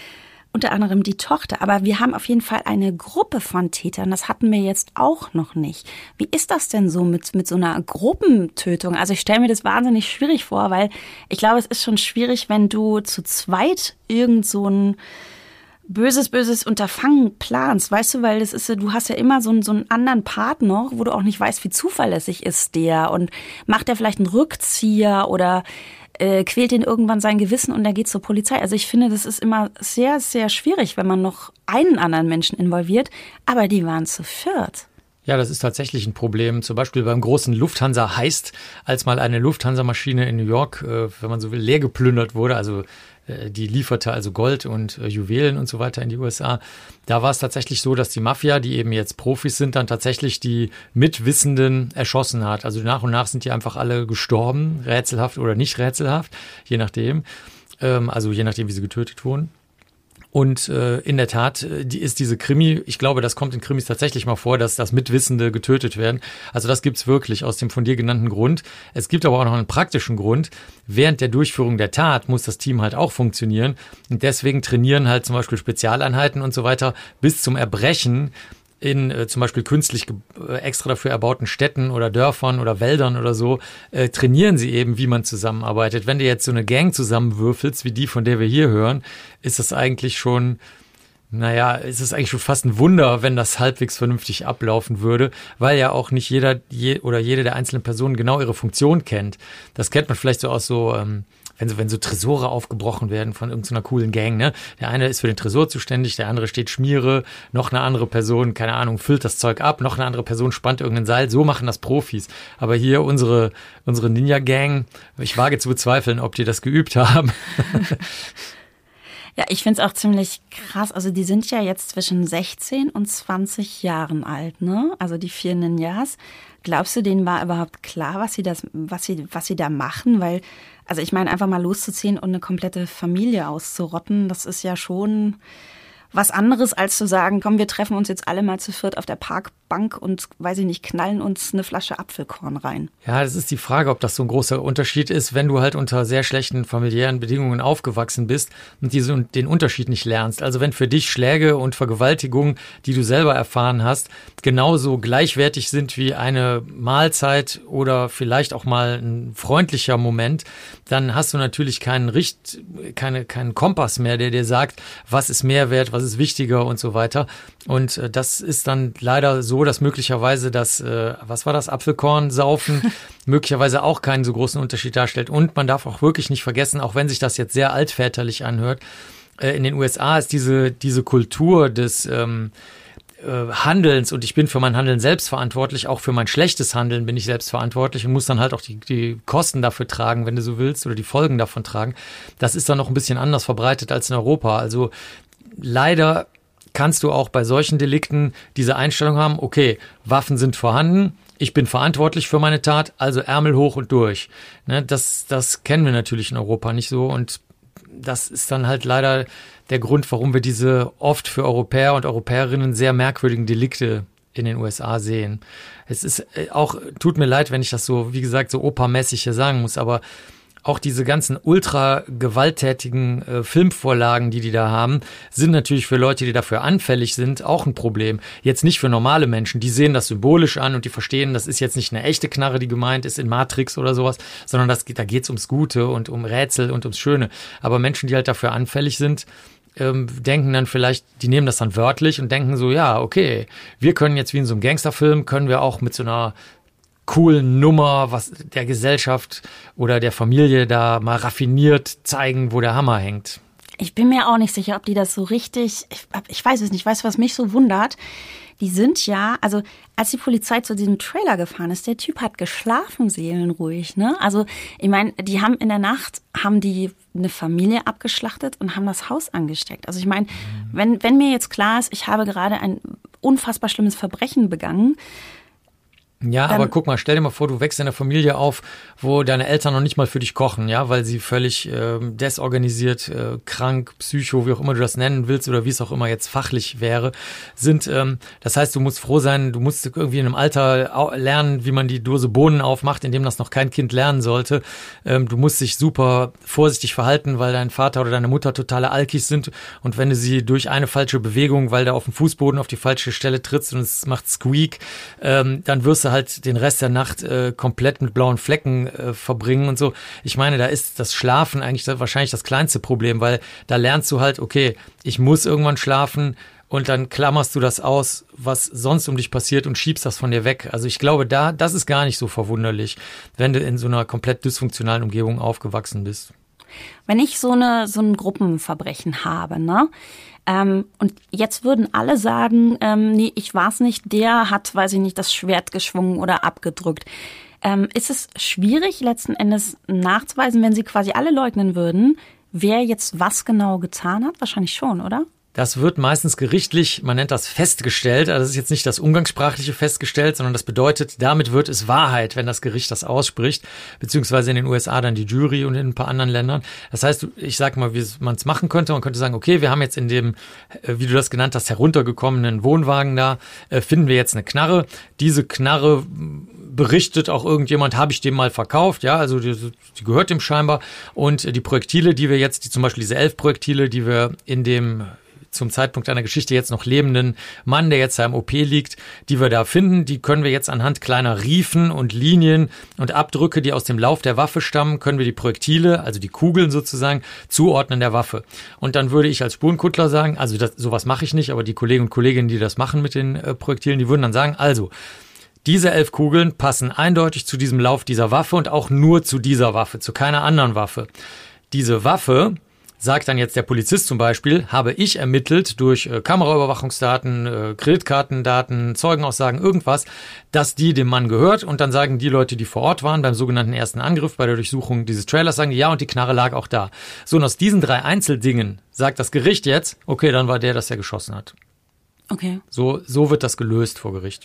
unter anderem die Tochter, aber wir haben auf jeden Fall eine Gruppe von Tätern, das hatten wir jetzt auch noch nicht. Wie ist das denn so mit, mit so einer Gruppentötung? Also ich stelle mir das wahnsinnig schwierig vor, weil ich glaube, es ist schon schwierig, wenn du zu zweit irgend so ein böses, böses Unterfangen planst, weißt du, weil das ist, du hast ja immer so einen, so einen anderen Part noch, wo du auch nicht weißt, wie zuverlässig ist der und macht der vielleicht einen Rückzieher oder äh, quält ihn irgendwann sein Gewissen und er geht zur Polizei. Also ich finde, das ist immer sehr, sehr schwierig, wenn man noch einen anderen Menschen involviert, aber die waren zu viert. Ja, das ist tatsächlich ein Problem. Zum Beispiel beim großen Lufthansa-Heist, als mal eine Lufthansa-Maschine in New York, äh, wenn man so will, leer geplündert wurde, also die lieferte also Gold und äh, Juwelen und so weiter in die U S A. Da war es tatsächlich so, dass die Mafia, die eben jetzt Profis sind, dann tatsächlich die Mitwissenden erschossen hat. Also nach und nach sind die einfach alle gestorben, rätselhaft oder nicht rätselhaft, je nachdem. Ähm, also je nachdem, wie sie getötet wurden. Und äh, in der Tat, die ist diese Krimi, ich glaube, das kommt in Krimis tatsächlich mal vor, dass das Mitwissende getötet werden. Also das gibt's wirklich aus dem von dir genannten Grund. Es gibt aber auch noch einen praktischen Grund. Während der Durchführung der Tat muss das Team halt auch funktionieren. Und deswegen trainieren halt zum Beispiel Spezialeinheiten und so weiter bis zum Erbrechen in äh, zum Beispiel künstlich äh, extra dafür erbauten Städten oder Dörfern oder Wäldern oder so, äh, trainieren sie eben, wie man zusammenarbeitet. Wenn du jetzt so eine Gang zusammenwürfelst, wie die, von der wir hier hören, ist das eigentlich schon, naja, ist es eigentlich schon fast ein Wunder, wenn das halbwegs vernünftig ablaufen würde, weil ja auch nicht jeder je, oder jede der einzelnen Personen genau ihre Funktion kennt. Das kennt man vielleicht so aus so ähm, Wenn so, wenn so Tresore aufgebrochen werden von irgendeiner coolen Gang, ne? Der eine ist für den Tresor zuständig, der andere steht Schmiere, noch eine andere Person, keine Ahnung, füllt das Zeug ab, noch eine andere Person spannt irgendein Seil. So machen das Profis. Aber hier unsere, unsere Ninja-Gang, ich wage zu bezweifeln, ob die das geübt haben. Ja, ich finde es auch ziemlich krass. Also die sind ja jetzt zwischen sechzehn und zwanzig Jahren alt, ne? Also die vier Ninjas. Glaubst du, denen war überhaupt klar, was sie das, was sie, was sie da machen? Weil, also ich meine, einfach mal loszuziehen und eine komplette Familie auszurotten, das ist ja schon was anderes, als zu sagen, komm, wir treffen uns jetzt alle mal zu viert auf der Parkbank und, weiß ich nicht, knallen uns eine Flasche Apfelkorn rein. Ja, das ist die Frage, ob das so ein großer Unterschied ist, wenn du halt unter sehr schlechten familiären Bedingungen aufgewachsen bist und diese, den Unterschied nicht lernst. Also wenn für dich Schläge und Vergewaltigungen, die du selber erfahren hast, genauso gleichwertig sind wie eine Mahlzeit oder vielleicht auch mal ein freundlicher Moment, dann hast du natürlich keinen Richt, keine, keinen Kompass mehr, der dir sagt, was ist Mehrwert, was ist wichtiger und so weiter. Und äh, das ist dann leider so, dass möglicherweise das, äh, was war das, Apfelkorn-Saufen möglicherweise auch keinen so großen Unterschied darstellt. Und man darf auch wirklich nicht vergessen, auch wenn sich das jetzt sehr altväterlich anhört, äh, in den U S A ist diese, diese Kultur des ähm, Handelns, und ich bin für mein Handeln selbst verantwortlich, auch für mein schlechtes Handeln bin ich selbst verantwortlich und muss dann halt auch die, die Kosten dafür tragen, wenn du so willst, oder die Folgen davon tragen. Das ist dann noch ein bisschen anders verbreitet als in Europa. Also leider kannst du auch bei solchen Delikten diese Einstellung haben, okay, Waffen sind vorhanden, ich bin verantwortlich für meine Tat, also Ärmel hoch und durch. Ne, das, das kennen wir natürlich in Europa nicht so, und das ist dann halt leider der Grund, warum wir diese oft für Europäer und Europäerinnen sehr merkwürdigen Delikte in den U S A sehen. Es ist auch, tut mir leid, wenn ich das so, wie gesagt, so opermäßig hier sagen muss, aber auch diese ganzen ultra gewalttätigen äh, Filmvorlagen, die die da haben, sind natürlich für Leute, die dafür anfällig sind, auch ein Problem. Jetzt nicht für normale Menschen, die sehen das symbolisch an und die verstehen, das ist jetzt nicht eine echte Knarre, die gemeint ist in Matrix oder sowas, sondern das, da geht's ums Gute und um Rätsel und ums Schöne. Aber Menschen, die halt dafür anfällig sind, ähm, denken dann vielleicht, die nehmen das dann wörtlich und denken so, ja, okay, wir können jetzt wie in so einem Gangsterfilm, können wir auch mit so einer coolen Nummer, was der Gesellschaft oder der Familie da mal raffiniert zeigen, wo der Hammer hängt. Ich bin mir auch nicht sicher, ob die das so richtig, ich, ich weiß es nicht, weißt du, was mich so wundert? Die sind ja, also als die Polizei zu diesem Trailer gefahren ist, der Typ hat geschlafen, seelenruhig, ne? Also ich meine, die haben in der Nacht, haben die eine Familie abgeschlachtet und haben das Haus angesteckt. Also ich meine, wenn, wenn mir jetzt klar ist, ich habe gerade ein unfassbar schlimmes Verbrechen begangen. Ja, Dann, aber guck mal, stell dir mal vor, du wächst in einer Familie auf, wo deine Eltern noch nicht mal für dich kochen, ja, weil sie völlig äh, desorganisiert, äh, krank, psycho, wie auch immer du das nennen willst oder wie es auch immer jetzt fachlich wäre, sind. Ähm, das heißt, du musst froh sein, du musst irgendwie in einem Alter lernen, wie man die Dose Bohnen aufmacht, in dem das noch kein Kind lernen sollte. Ähm, du musst dich super vorsichtig verhalten, weil dein Vater oder deine Mutter totale Alkis sind und wenn du sie durch eine falsche Bewegung, weil du auf dem Fußboden auf die falsche Stelle trittst und es macht Squeak, ähm, dann wirst du halt den Rest der Nacht äh, komplett mit blauen Flecken äh, verbringen und so. Ich meine, da ist das Schlafen eigentlich das, wahrscheinlich das kleinste Problem, weil da lernst du halt, okay, ich muss irgendwann schlafen und dann klammerst du das aus, was sonst um dich passiert und schiebst das von dir weg. Also ich glaube, da das ist gar nicht so verwunderlich, wenn du in so einer komplett dysfunktionalen Umgebung aufgewachsen bist. Wenn ich so eine so ein Gruppenverbrechen habe, ne? Ähm, und jetzt würden alle sagen, ähm, nee, ich war's nicht, der hat, weiß ich nicht, das Schwert geschwungen oder abgedrückt. Ähm, ist es schwierig, letzten Endes nachzuweisen, wenn sie quasi alle leugnen würden, wer jetzt was genau getan hat? Wahrscheinlich schon, oder? Das wird meistens gerichtlich, man nennt das festgestellt, also das ist jetzt nicht das umgangssprachliche festgestellt, sondern das bedeutet, damit wird es Wahrheit, wenn das Gericht das ausspricht, beziehungsweise in den U S A dann die Jury und in ein paar anderen Ländern. Das heißt, ich sag mal, wie man es machen könnte, man könnte sagen, okay, wir haben jetzt in dem, wie du das genannt hast, heruntergekommenen Wohnwagen da, finden wir jetzt eine Knarre. Diese Knarre berichtet auch irgendjemand, habe ich dem mal verkauft, ja, also die, die gehört dem scheinbar. Und die Projektile, die wir jetzt, die, zum Beispiel diese elf Projektile, die wir in dem zum Zeitpunkt einer Geschichte jetzt noch lebenden Mann, der jetzt da im O P liegt, die wir da finden, die können wir jetzt anhand kleiner Riefen und Linien und Abdrücke, die aus dem Lauf der Waffe stammen, können wir die Projektile, also die Kugeln sozusagen, zuordnen der Waffe. Und dann würde ich als Spurenkuttler sagen, also das, sowas mache ich nicht, aber die Kollegen und Kolleginnen, die das machen mit den äh, Projektilen, die würden dann sagen, also diese elf Kugeln passen eindeutig zu diesem Lauf dieser Waffe und auch nur zu dieser Waffe, zu keiner anderen Waffe. Diese Waffe, sagt dann jetzt der Polizist zum Beispiel, habe ich ermittelt durch äh, Kameraüberwachungsdaten, äh, Kreditkartendaten, Zeugenaussagen, irgendwas, dass die dem Mann gehört. Und dann sagen die Leute, die vor Ort waren, beim sogenannten ersten Angriff, bei der Durchsuchung dieses Trailers, sagen die, ja, und die Knarre lag auch da. So, und aus diesen drei Einzeldingen sagt das Gericht jetzt, okay, dann war der, das er geschossen hat. Okay. So, so wird das gelöst vor Gericht.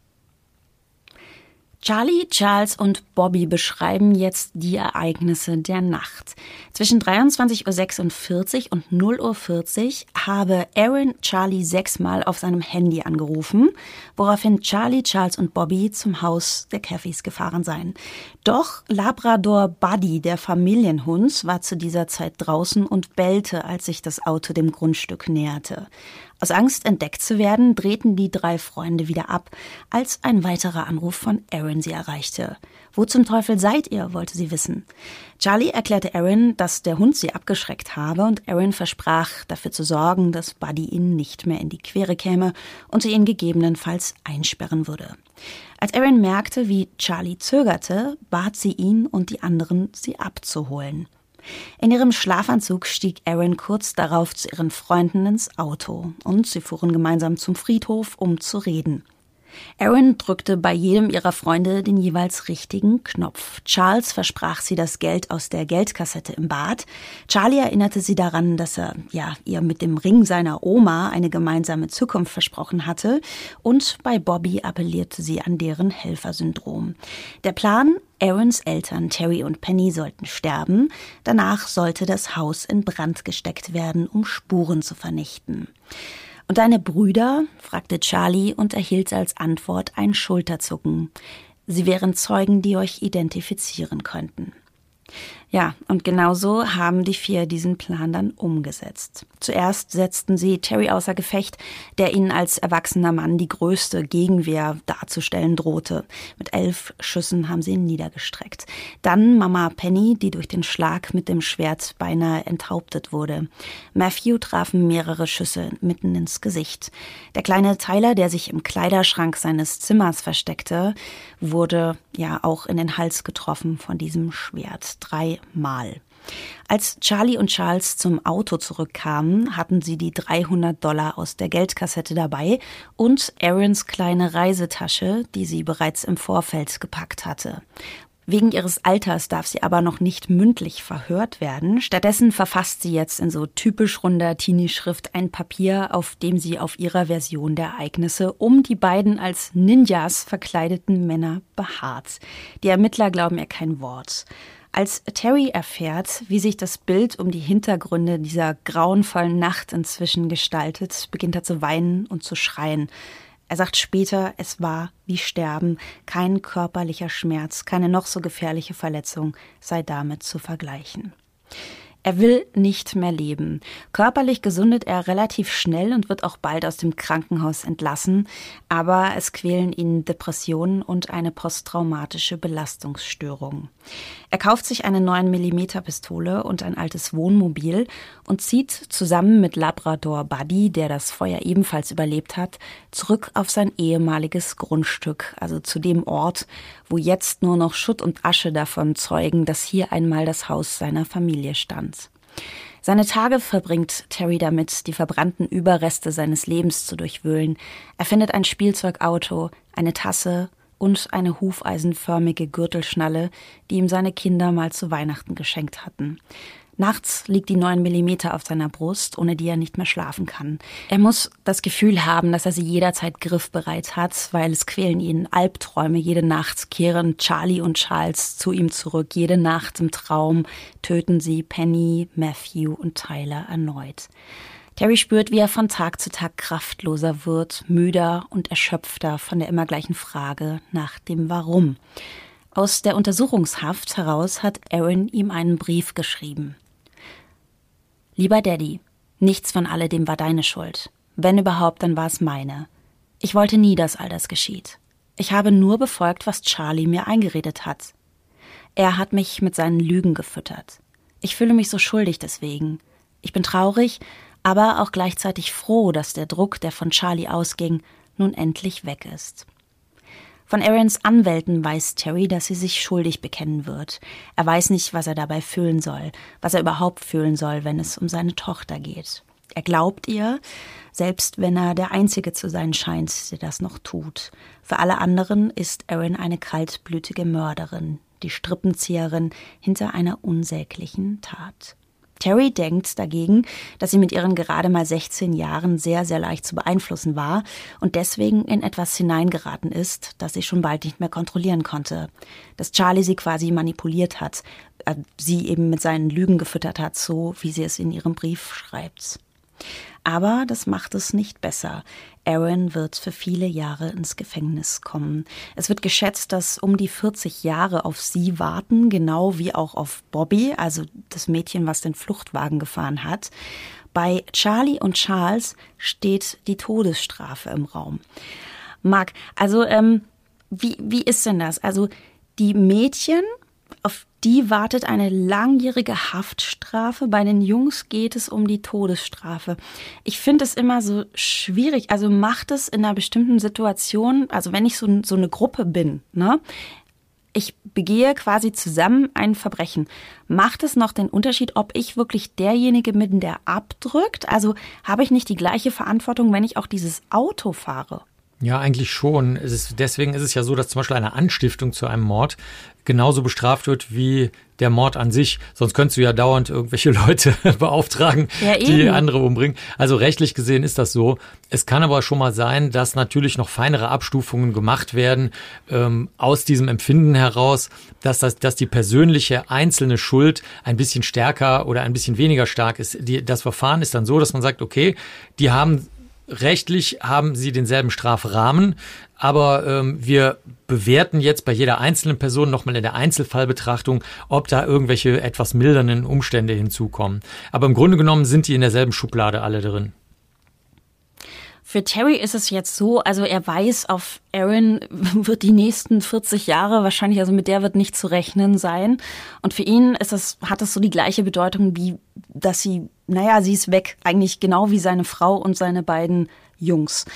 Charlie, Charles und Bobby beschreiben jetzt die Ereignisse der Nacht. Zwischen dreiundzwanzig Uhr sechsundvierzig und null Uhr vierzig habe Aaron Charlie sechsmal auf seinem Handy angerufen, woraufhin Charlie, Charles und Bobby zum Haus der Caffeys gefahren seien. Doch Labrador Buddy, der Familienhund, war zu dieser Zeit draußen und bellte, als sich das Auto dem Grundstück näherte. Aus Angst, entdeckt zu werden, drehten die drei Freunde wieder ab, als ein weiterer Anruf von Aaron sie erreichte. »Wo zum Teufel seid ihr?« wollte sie wissen. Charlie erklärte Aaron, dass der Hund sie abgeschreckt habe und Aaron versprach, dafür zu sorgen, dass Buddy ihnen nicht mehr in die Quere käme und sie ihn gegebenenfalls einsperren würde. Als Aaron merkte, wie Charlie zögerte, bat sie ihn und die anderen, sie abzuholen. In ihrem Schlafanzug stieg Aaron kurz darauf zu ihren Freunden ins Auto und sie fuhren gemeinsam zum Friedhof, um zu reden. Aaron drückte bei jedem ihrer Freunde den jeweils richtigen Knopf. Charles versprach sie das Geld aus der Geldkassette im Bad. Charlie erinnerte sie daran, dass er ja ihr mit dem Ring seiner Oma eine gemeinsame Zukunft versprochen hatte. Und bei Bobby appellierte sie an deren Helfersyndrom. Der Plan: Aarons Eltern Terry und Penny sollten sterben. Danach sollte das Haus in Brand gesteckt werden, um Spuren zu vernichten. »Und deine Brüder?« fragte Charlie und erhielt als Antwort ein Schulterzucken. Sie wären Zeugen, die euch identifizieren könnten. Ja, und genauso haben die vier diesen Plan dann umgesetzt. Zuerst setzten sie Terry außer Gefecht, der ihnen als erwachsener Mann die größte Gegenwehr darzustellen drohte. Mit elf Schüssen haben sie ihn niedergestreckt. Dann Mama Penny, die durch den Schlag mit dem Schwert beinahe enthauptet wurde. Matthew trafen mehrere Schüsse mitten ins Gesicht. Der kleine Tyler, der sich im Kleiderschrank seines Zimmers versteckte, wurde ja auch in den Hals getroffen von diesem Schwert. Drei Mal. Als Charlie und Charles zum Auto zurückkamen, hatten sie die dreihundert Dollar aus der Geldkassette dabei und Aarons kleine Reisetasche, die sie bereits im Vorfeld gepackt hatte. Wegen ihres Alters darf sie aber noch nicht mündlich verhört werden. Stattdessen verfasst sie jetzt in so typisch runder Teenie-Schrift ein Papier, auf dem sie auf ihrer Version der Ereignisse um die beiden als Ninjas verkleideten Männer beharrt. Die Ermittler glauben ihr kein Wort. Als Terry erfährt, wie sich das Bild um die Hintergründe dieser grauenvollen Nacht inzwischen gestaltet, beginnt er zu weinen und zu schreien. Er sagt später, es war wie Sterben, kein körperlicher Schmerz, keine noch so gefährliche Verletzung sei damit zu vergleichen. Er will nicht mehr leben. Körperlich gesundet er relativ schnell und wird auch bald aus dem Krankenhaus entlassen, aber es quälen ihn Depressionen und eine posttraumatische Belastungsstörung. Er kauft sich eine neun Millimeter Pistole und ein altes Wohnmobil und zieht zusammen mit Labrador Buddy, der das Feuer ebenfalls überlebt hat, zurück auf sein ehemaliges Grundstück, also zu dem Ort, wo jetzt nur noch Schutt und Asche davon zeugen, dass hier einmal das Haus seiner Familie stand. Seine Tage verbringt Terry damit, die verbrannten Überreste seines Lebens zu durchwühlen. Er findet ein Spielzeugauto, eine Tasse und eine hufeisenförmige Gürtelschnalle, die ihm seine Kinder mal zu Weihnachten geschenkt hatten. Nachts liegt die neun Millimeter auf seiner Brust, ohne die er nicht mehr schlafen kann. Er muss das Gefühl haben, dass er sie jederzeit griffbereit hat, weil es quälen ihn Albträume. Jede Nacht kehren Charlie und Charles zu ihm zurück. Jede Nacht im Traum töten sie Penny, Matthew und Tyler erneut. Terry spürt, wie er von Tag zu Tag kraftloser wird, müder und erschöpfter von der immer gleichen Frage nach dem Warum. Aus der Untersuchungshaft heraus hat Aaron ihm einen Brief geschrieben. Lieber Daddy, nichts von alledem war deine Schuld. Wenn überhaupt, dann war es meine. Ich wollte nie, dass all das geschieht. Ich habe nur befolgt, was Charlie mir eingeredet hat. Er hat mich mit seinen Lügen gefüttert. Ich fühle mich so schuldig deswegen. Ich bin traurig, aber auch gleichzeitig froh, dass der Druck, der von Charlie ausging, nun endlich weg ist. Von Aarons Anwälten weiß Terry, dass sie sich schuldig bekennen wird. Er weiß nicht, was er dabei fühlen soll, was er überhaupt fühlen soll, wenn es um seine Tochter geht. Er glaubt ihr, selbst wenn er der Einzige zu sein scheint, der das noch tut. Für alle anderen ist Aaron eine kaltblütige Mörderin, die Strippenzieherin hinter einer unsäglichen Tat. Terry denkt dagegen, dass sie mit ihren gerade mal sechzehn Jahren sehr, sehr leicht zu beeinflussen war und deswegen in etwas hineingeraten ist, das sie schon bald nicht mehr kontrollieren konnte. Dass Charlie sie quasi manipuliert hat, äh, sie eben mit seinen Lügen gefüttert hat, so wie sie es in ihrem Brief schreibt. Aber das macht es nicht besser. Aaron wird für viele Jahre ins Gefängnis kommen. Es wird geschätzt, dass um die vierzig Jahre auf sie warten, genau wie auch auf Bobby, also das Mädchen, was den Fluchtwagen gefahren hat. Bei Charlie und Charles steht die Todesstrafe im Raum. Marc, also ähm, wie, wie ist denn das? Also die Mädchen, auf die wartet eine langjährige Haftstrafe. Bei den Jungs geht es um die Todesstrafe. Ich finde es immer so schwierig. Also macht es in einer bestimmten Situation, also wenn ich so, so eine Gruppe bin, ne? Ich begehe quasi zusammen ein Verbrechen. Macht es noch den Unterschied, ob ich wirklich derjenige bin, der abdrückt? Also habe ich nicht die gleiche Verantwortung, wenn ich auch dieses Auto fahre? Ja, eigentlich schon. Es ist, deswegen ist es ja so, dass zum Beispiel eine Anstiftung zu einem Mord genauso bestraft wird wie der Mord an sich. Sonst könntest du ja dauernd irgendwelche Leute beauftragen, ja, die andere umbringen. Also rechtlich gesehen ist das so. Es kann aber schon mal sein, dass natürlich noch feinere Abstufungen gemacht werden ähm, aus diesem Empfinden heraus, dass, das, dass die persönliche einzelne Schuld ein bisschen stärker oder ein bisschen weniger stark ist. Die, das Verfahren ist dann so, dass man sagt, okay, die haben rechtlich haben sie denselben Strafrahmen, aber ähm, wir bewerten jetzt bei jeder einzelnen Person nochmal in der Einzelfallbetrachtung, ob da irgendwelche etwas mildernden Umstände hinzukommen. Aber im Grunde genommen sind die in derselben Schublade alle drin. Für Terry ist es jetzt so, also er weiß, auf Aaron wird die nächsten vierzig Jahre wahrscheinlich, also mit der wird nicht zu rechnen sein. Und für ihn ist es, hat es so die gleiche Bedeutung, wie dass sie, naja, sie ist weg, eigentlich genau wie seine Frau und seine beiden Jungs.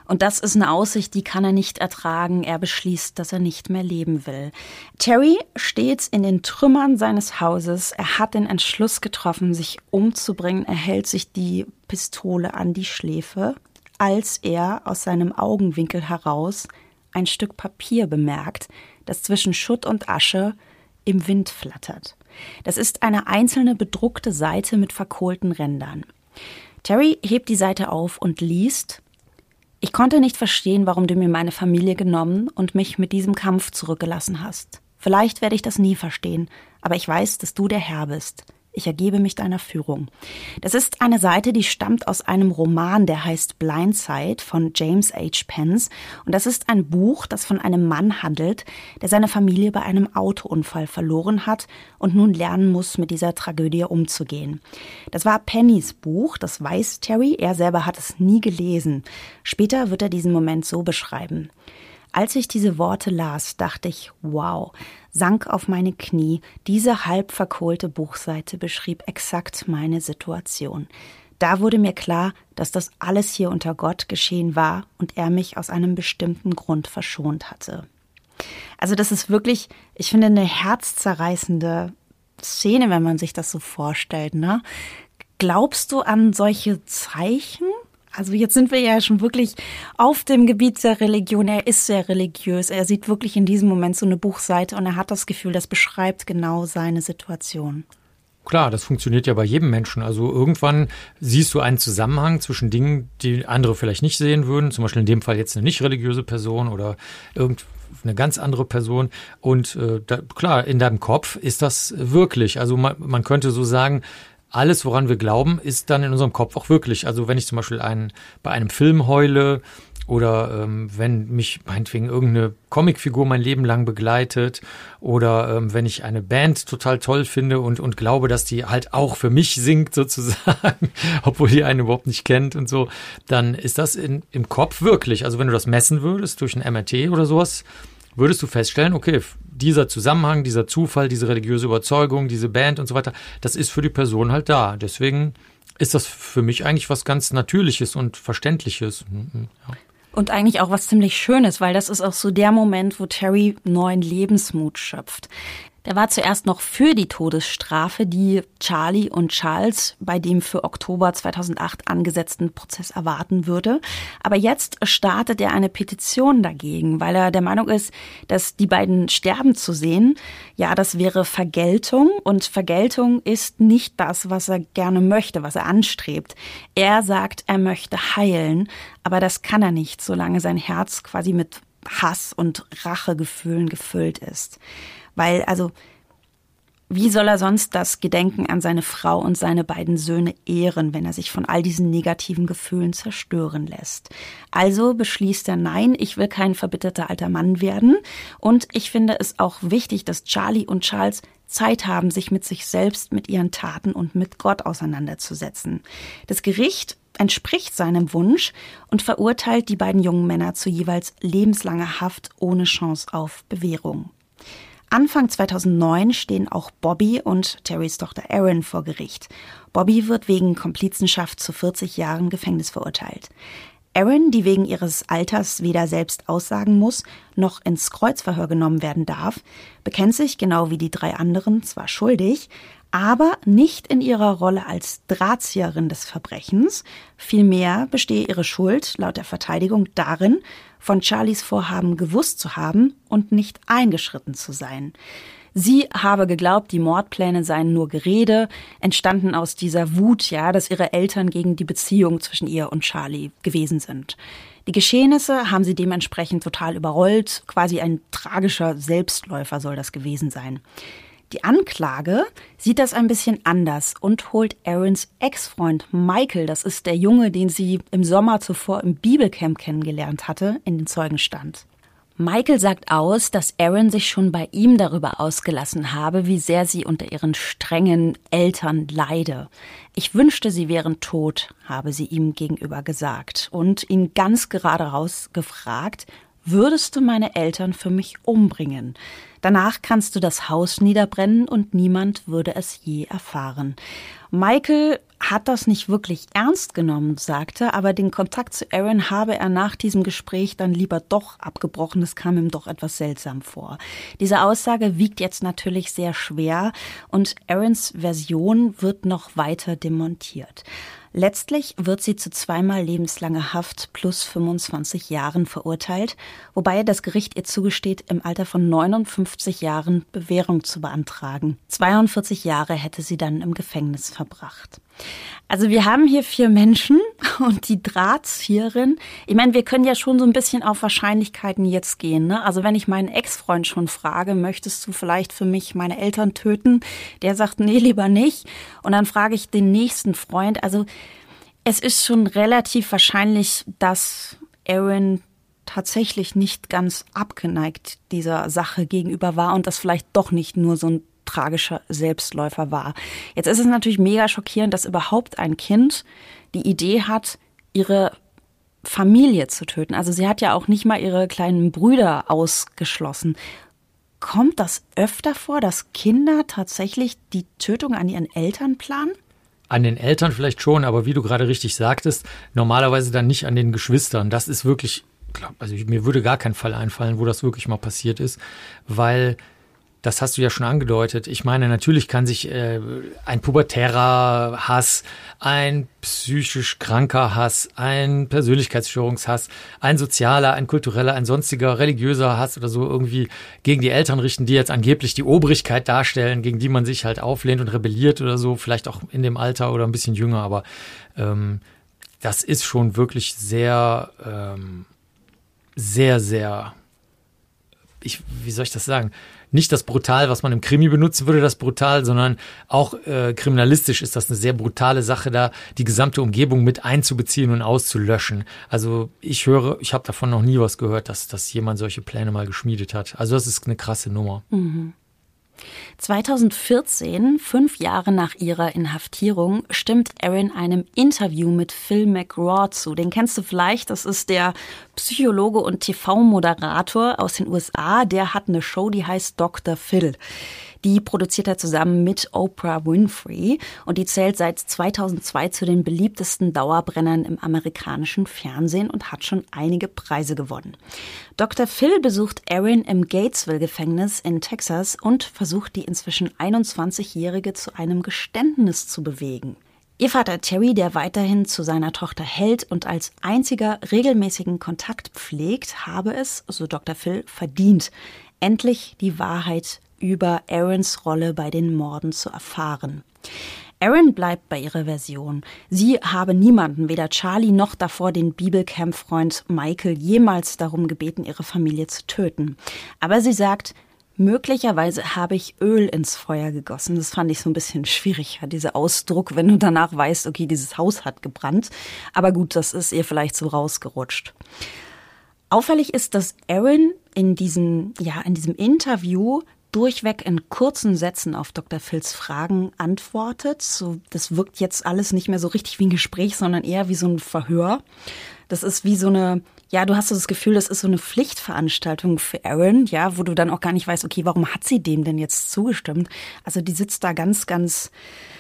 Und das ist eine Aussicht, die kann er nicht ertragen. Er beschließt, dass er nicht mehr leben will. Terry steht in den Trümmern seines Hauses. Er hat den Entschluss getroffen, sich umzubringen. Er hält sich die Pistole an die Schläfe, als er aus seinem Augenwinkel heraus ein Stück Papier bemerkt, das zwischen Schutt und Asche im Wind flattert. Das ist eine einzelne bedruckte Seite mit verkohlten Rändern. Terry hebt die Seite auf und liest: Ich konnte nicht verstehen, warum du mir meine Familie genommen und mich mit diesem Kampf zurückgelassen hast. Vielleicht werde ich das nie verstehen, aber ich weiß, dass du der Herr bist. Ich ergebe mich deiner Führung. Das ist eine Seite, die stammt aus einem Roman, der heißt Blindside von James H. Pence. Und das ist ein Buch, das von einem Mann handelt, der seine Familie bei einem Autounfall verloren hat und nun lernen muss, mit dieser Tragödie umzugehen. Das war Pennys Buch, das weiß Terry. Er selber hat es nie gelesen. Später wird er diesen Moment so beschreiben: Als ich diese Worte las, dachte ich, wow, sank auf meine Knie. Diese halb verkohlte Buchseite beschrieb exakt meine Situation. Da wurde mir klar, dass das alles hier unter Gott geschehen war und er mich aus einem bestimmten Grund verschont hatte. Also das ist wirklich, ich finde, eine herzzerreißende Szene, wenn man sich das so vorstellt, ne? Glaubst du an solche Zeichen? Also jetzt sind wir ja schon wirklich auf dem Gebiet der Religion. Er ist sehr religiös. Er sieht wirklich in diesem Moment so eine Buchseite und er hat das Gefühl, das beschreibt genau seine Situation. Klar, das funktioniert ja bei jedem Menschen. Also irgendwann siehst du einen Zusammenhang zwischen Dingen, die andere vielleicht nicht sehen würden. Zum Beispiel in dem Fall jetzt eine nicht religiöse Person oder irgendeine ganz andere Person. Und äh, da, klar, in deinem Kopf ist das wirklich. Also man, man könnte so sagen, alles, woran wir glauben, ist dann in unserem Kopf auch wirklich. Also wenn ich zum Beispiel einen, bei einem Film heule oder ähm, wenn mich meinetwegen irgendeine Comicfigur mein Leben lang begleitet oder ähm, wenn ich eine Band total toll finde und, und glaube, dass die halt auch für mich singt sozusagen, obwohl die einen überhaupt nicht kennt und so, dann ist das in, im Kopf wirklich. Also wenn du das messen würdest durch ein M R T oder sowas, würdest du feststellen, okay, dieser Zusammenhang, dieser Zufall, diese religiöse Überzeugung, diese Band und so weiter, das ist für die Person halt da. Deswegen ist das für mich eigentlich was ganz Natürliches und Verständliches. Ja. Und eigentlich auch was ziemlich Schönes, weil das ist auch so der Moment, wo Terry neuen Lebensmut schöpft. Der war zuerst noch für die Todesstrafe, die Charlie und Charles bei dem für Oktober zweitausendacht angesetzten Prozess erwarten würde. Aber jetzt startet er eine Petition dagegen, weil er der Meinung ist, dass die beiden sterben zu sehen, ja, das wäre Vergeltung. Und Vergeltung ist nicht das, was er gerne möchte, was er anstrebt. Er sagt, er möchte heilen, aber das kann er nicht, solange sein Herz quasi mit Hass und Rachegefühlen gefüllt ist. Weil, also, wie soll er sonst das Gedenken an seine Frau und seine beiden Söhne ehren, wenn er sich von all diesen negativen Gefühlen zerstören lässt? Also beschließt er, nein, ich will kein verbitterter alter Mann werden. Und ich finde es auch wichtig, dass Charlie und Charles Zeit haben, sich mit sich selbst, mit ihren Taten und mit Gott auseinanderzusetzen. Das Gericht entspricht seinem Wunsch und verurteilt die beiden jungen Männer zu jeweils lebenslanger Haft ohne Chance auf Bewährung. Anfang zweitausendneun stehen auch Bobby und Terrys Tochter Erin vor Gericht. Bobby wird wegen Komplizenschaft zu vierzig Jahren Gefängnis verurteilt. Erin, die wegen ihres Alters weder selbst aussagen muss, noch ins Kreuzverhör genommen werden darf, bekennt sich, genau wie die drei anderen, zwar schuldig, aber nicht in ihrer Rolle als Drahtzieherin des Verbrechens. Vielmehr bestehe ihre Schuld, laut der Verteidigung, darin, von Charlies Vorhaben gewusst zu haben und nicht eingeschritten zu sein. Sie habe geglaubt, die Mordpläne seien nur Gerede, entstanden aus dieser Wut, ja, dass ihre Eltern gegen die Beziehung zwischen ihr und Charlie gewesen sind. Die Geschehnisse haben sie dementsprechend total überrollt, quasi ein tragischer Selbstläufer soll das gewesen sein. Die Anklage sieht das ein bisschen anders und holt Erins Ex-Freund Michael, das ist der Junge, den sie im Sommer zuvor im Bibelcamp kennengelernt hatte, in den Zeugenstand. Michael sagt aus, dass Erin sich schon bei ihm darüber ausgelassen habe, wie sehr sie unter ihren strengen Eltern leide. Ich wünschte, sie wären tot, habe sie ihm gegenüber gesagt und ihn ganz gerade raus gefragt, würdest du meine Eltern für mich umbringen. Danach kannst du das Haus niederbrennen und niemand würde es je erfahren. Michael hat das nicht wirklich ernst genommen, sagte, aber den Kontakt zu Aaron habe er nach diesem Gespräch dann lieber doch abgebrochen. Es kam ihm doch etwas seltsam vor. Diese Aussage wiegt jetzt natürlich sehr schwer und Aarons Version wird noch weiter demontiert. Letztlich wird sie zu zweimal lebenslanger Haft plus fünfundzwanzig Jahren verurteilt, wobei das Gericht ihr zugesteht, im Alter von neunundfünfzig Jahren Bewährung zu beantragen. zweiundvierzig Jahre hätte sie dann im Gefängnis verbracht. Also wir haben hier vier Menschen und die Drahtzieherin. Ich meine, wir können ja schon so ein bisschen auf Wahrscheinlichkeiten jetzt gehen, ne? Also wenn ich meinen Ex-Freund schon frage, möchtest du vielleicht für mich meine Eltern töten? Der sagt, nee, lieber nicht. Und dann frage ich den nächsten Freund. Also es ist schon relativ wahrscheinlich, dass Aaron tatsächlich nicht ganz abgeneigt dieser Sache gegenüber war und das vielleicht doch nicht nur so ein tragischer Selbstläufer war. Jetzt ist es natürlich mega schockierend, dass überhaupt ein Kind die Idee hat, ihre Familie zu töten. Also sie hat ja auch nicht mal ihre kleinen Brüder ausgeschlossen. Kommt das öfter vor, dass Kinder tatsächlich die Tötung an ihren Eltern planen? An den Eltern vielleicht schon, aber wie du gerade richtig sagtest, normalerweise dann nicht an den Geschwistern. Das ist wirklich, also mir würde gar kein Fall einfallen, wo das wirklich mal passiert ist, weil das hast du ja schon angedeutet. Ich meine, natürlich kann sich äh, ein pubertärer Hass, ein psychisch kranker Hass, ein Persönlichkeitsstörungshass, ein sozialer, ein kultureller, ein sonstiger religiöser Hass oder so irgendwie gegen die Eltern richten, die jetzt angeblich die Obrigkeit darstellen, gegen die man sich halt auflehnt und rebelliert oder so, vielleicht auch in dem Alter oder ein bisschen jünger. Aber ähm, das ist schon wirklich sehr, ähm, sehr, sehr, ich, wie soll ich das sagen? Nicht das Brutal, was man im Krimi benutzen würde, das Brutal, sondern auch äh, kriminalistisch ist das eine sehr brutale Sache, da die gesamte Umgebung mit einzubeziehen und auszulöschen. Also ich höre, ich habe davon noch nie was gehört, dass, dass jemand solche Pläne mal geschmiedet hat. Also das ist eine krasse Nummer. Mhm. zweitausendvierzehn, fünf Jahre nach ihrer Inhaftierung, stimmt Aaron einem Interview mit Phil McGraw zu. Den kennst du vielleicht, das ist der Psychologe und T V-Moderator aus den U S A. Der hat eine Show, die heißt Doktor Phil. Die produziert er zusammen mit Oprah Winfrey und die zählt seit zweitausendzwei zu den beliebtesten Dauerbrennern im amerikanischen Fernsehen und hat schon einige Preise gewonnen. Doktor Phil besucht Aaron im Gatesville-Gefängnis in Texas und versucht, die inzwischen einundzwanzigjährige zu einem Geständnis zu bewegen. Ihr Vater Terry, der weiterhin zu seiner Tochter hält und als einziger regelmäßigen Kontakt pflegt, habe es, so Doktor Phil, verdient, endlich die Wahrheit über Aarons Rolle bei den Morden zu erfahren. Aaron bleibt bei ihrer Version. Sie habe niemanden, weder Charlie noch davor den Bibelcamp-Freund Michael, jemals darum gebeten, ihre Familie zu töten. Aber sie sagt, möglicherweise habe ich Öl ins Feuer gegossen. Das fand ich so ein bisschen schwierig, dieser Ausdruck, wenn du danach weißt, okay, dieses Haus hat gebrannt. Aber gut, das ist ihr vielleicht so rausgerutscht. Auffällig ist, dass Aaron in diesem, ja, in diesem Interview durchweg in kurzen Sätzen auf Doktor Phils Fragen antwortet. So, das wirkt jetzt alles nicht mehr so richtig wie ein Gespräch, sondern eher wie so ein Verhör. Das ist wie so eine, ja, du hast so das Gefühl, das ist so eine Pflichtveranstaltung für Aaron, ja, wo du dann auch gar nicht weißt, okay, warum hat sie dem denn jetzt zugestimmt? Also die sitzt da ganz, ganz,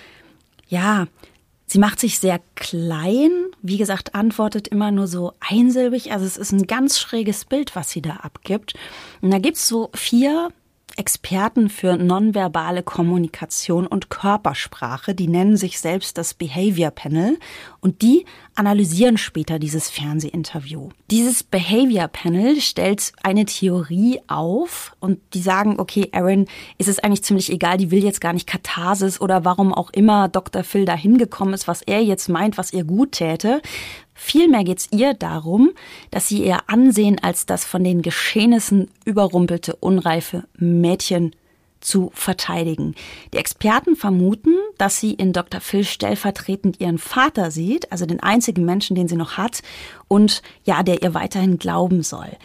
ja, sie macht sich sehr klein, wie gesagt, antwortet immer nur so einsilbig. Also es ist ein ganz schräges Bild, was sie da abgibt. Und da gibt's so vier Experten für nonverbale Kommunikation und Körpersprache, die nennen sich selbst das Behavior Panel und die analysieren später dieses Fernsehinterview. Dieses Behavior Panel stellt eine Theorie auf und die sagen, okay, Aaron ist es eigentlich ziemlich egal, die will jetzt gar nicht Katharsis oder warum auch immer Doktor Phil da hingekommen ist, was er jetzt meint, was ihr gut täte. Vielmehr geht's ihr darum, dass sie ihr Ansehen als das von den Geschehnissen überrumpelte, unreife Mädchen zu verteidigen. Die Experten vermuten, dass sie in Doktor Phil stellvertretend ihren Vater sieht, also den einzigen Menschen, den sie noch hat und ja, der ihr weiterhin glauben soll.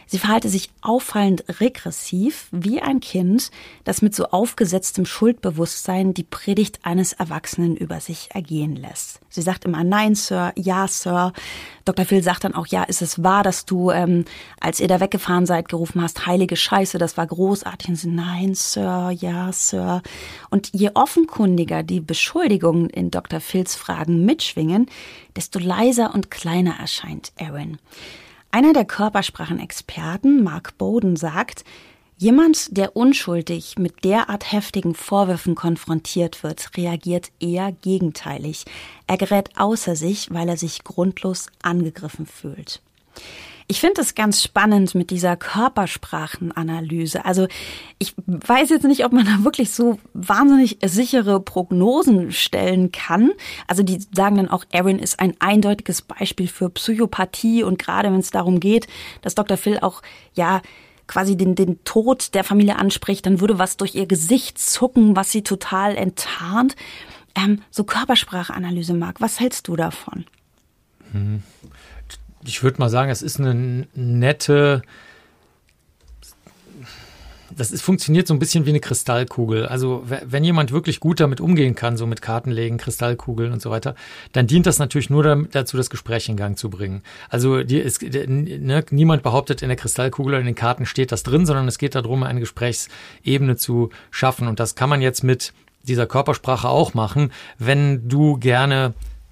Sie verhalte sich auffallend regressiv, wie ein Kind, das mit so aufgesetztem Schuldbewusstsein die Predigt eines Erwachsenen über sich ergehen lässt. Sie sagt immer Nein, Sir, ja, Sir. Doktor Phil sagt dann auch, ja, ist es wahr, dass du, ähm, als ihr da weggefahren seid, gerufen hast, heilige Scheiße, das war großartig. Und sie, nein, Sir, ja, Sir. Und je offenkundiger die Beschuldigungen in Doktor Phils Fragen mitschwingen, desto leiser und kleiner erscheint Erin. Einer der Körpersprachenexperten, Mark Bowden, sagt, jemand, der unschuldig mit derart heftigen Vorwürfen konfrontiert wird, reagiert eher gegenteilig. Er gerät außer sich, weil er sich grundlos angegriffen fühlt. Ich finde es ganz spannend mit dieser Körpersprachenanalyse. Also ich weiß jetzt nicht, ob man da wirklich so wahnsinnig sichere Prognosen stellen kann. Also die sagen dann auch, Erin ist ein eindeutiges Beispiel für Psychopathie. Und gerade wenn es darum geht, dass Doktor Phil auch ja quasi den, den Tod der Familie anspricht, dann würde was durch ihr Gesicht zucken, was sie total enttarnt. Ähm, so Körpersprachanalyse, Marc, was hältst du davon? Hm. Ich würde mal sagen, es ist eine nette, das ist, funktioniert so ein bisschen wie eine Kristallkugel. Also wenn jemand wirklich gut damit umgehen kann, so mit Kartenlegen, Kristallkugeln und so weiter, dann dient das natürlich nur dazu, das Gespräch in Gang zu bringen. Also die, es, ne, niemand behauptet, in der Kristallkugel oder in den Karten steht das drin, sondern es geht darum, eine Gesprächsebene zu schaffen. Und das kann man jetzt mit dieser Körpersprache auch machen, wenn du gerne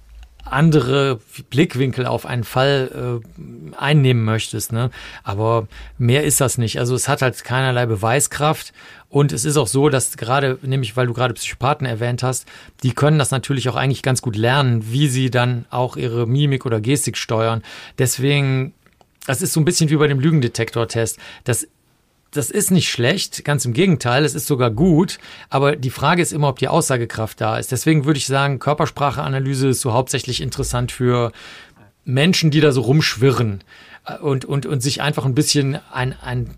andere Blickwinkel auf einen Fall äh, einnehmen möchtest, ne? Aber mehr ist das nicht. Also es hat halt keinerlei Beweiskraft und es ist auch so, dass gerade, nämlich weil du gerade Psychopathen erwähnt hast, die können das natürlich auch eigentlich ganz gut lernen, wie sie dann auch ihre Mimik oder Gestik steuern. Deswegen, das ist so ein bisschen wie bei dem Lügendetektor-Test. Das Das ist nicht schlecht, ganz im Gegenteil, es ist sogar gut, aber die Frage ist immer, ob die Aussagekraft da ist. Deswegen würde ich sagen, Körperspracheanalyse ist so hauptsächlich interessant für Menschen, die da so rumschwirren und, und, und sich einfach ein bisschen ein, ein,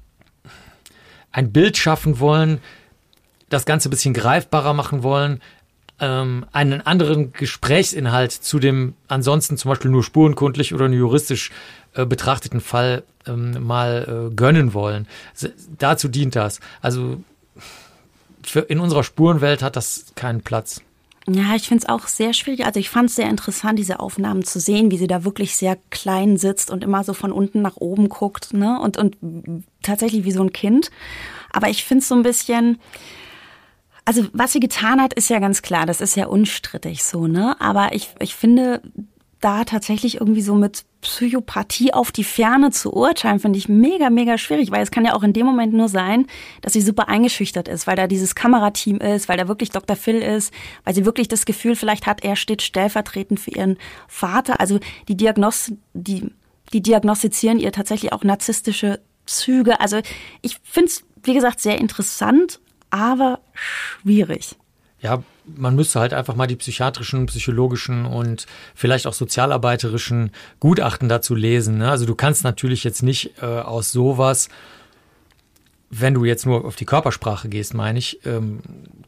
ein Bild schaffen wollen, das Ganze ein bisschen greifbarer machen wollen, ähm, einen anderen Gesprächsinhalt zu dem ansonsten zum Beispiel nur spurenkundlich oder juristisch äh, betrachteten Fall ähm, mal äh, gönnen wollen. S- dazu dient das. Also für, in unserer Spurenwelt hat das keinen Platz. Ja, ich finde es auch sehr schwierig. Also ich fand es sehr interessant, diese Aufnahmen zu sehen, wie sie da wirklich sehr klein sitzt und immer so von unten nach oben guckt, ne? Und, und tatsächlich wie so ein Kind. Aber ich finde es so ein bisschen... Also was sie getan hat, ist ja ganz klar, das ist ja unstrittig so, ne? Aber ich, ich finde, da tatsächlich irgendwie so mit Psychopathie auf die Ferne zu urteilen, finde ich mega, mega schwierig, weil es kann ja auch in dem Moment nur sein, dass sie super eingeschüchtert ist, weil da dieses Kamerateam ist, weil da wirklich Doktor Phil ist, weil sie wirklich das Gefühl vielleicht hat, er steht stellvertretend für ihren Vater. Also die Diagnos, die, die diagnostizieren ihr tatsächlich auch narzisstische Züge. Also ich finde es, wie gesagt, sehr interessant, aber schwierig. Ja, man müsste halt einfach mal die psychiatrischen, psychologischen und vielleicht auch sozialarbeiterischen Gutachten dazu lesen, ne? Also du kannst natürlich jetzt nicht äh, aus sowas, wenn du jetzt nur auf die Körpersprache gehst, meine ich, ähm,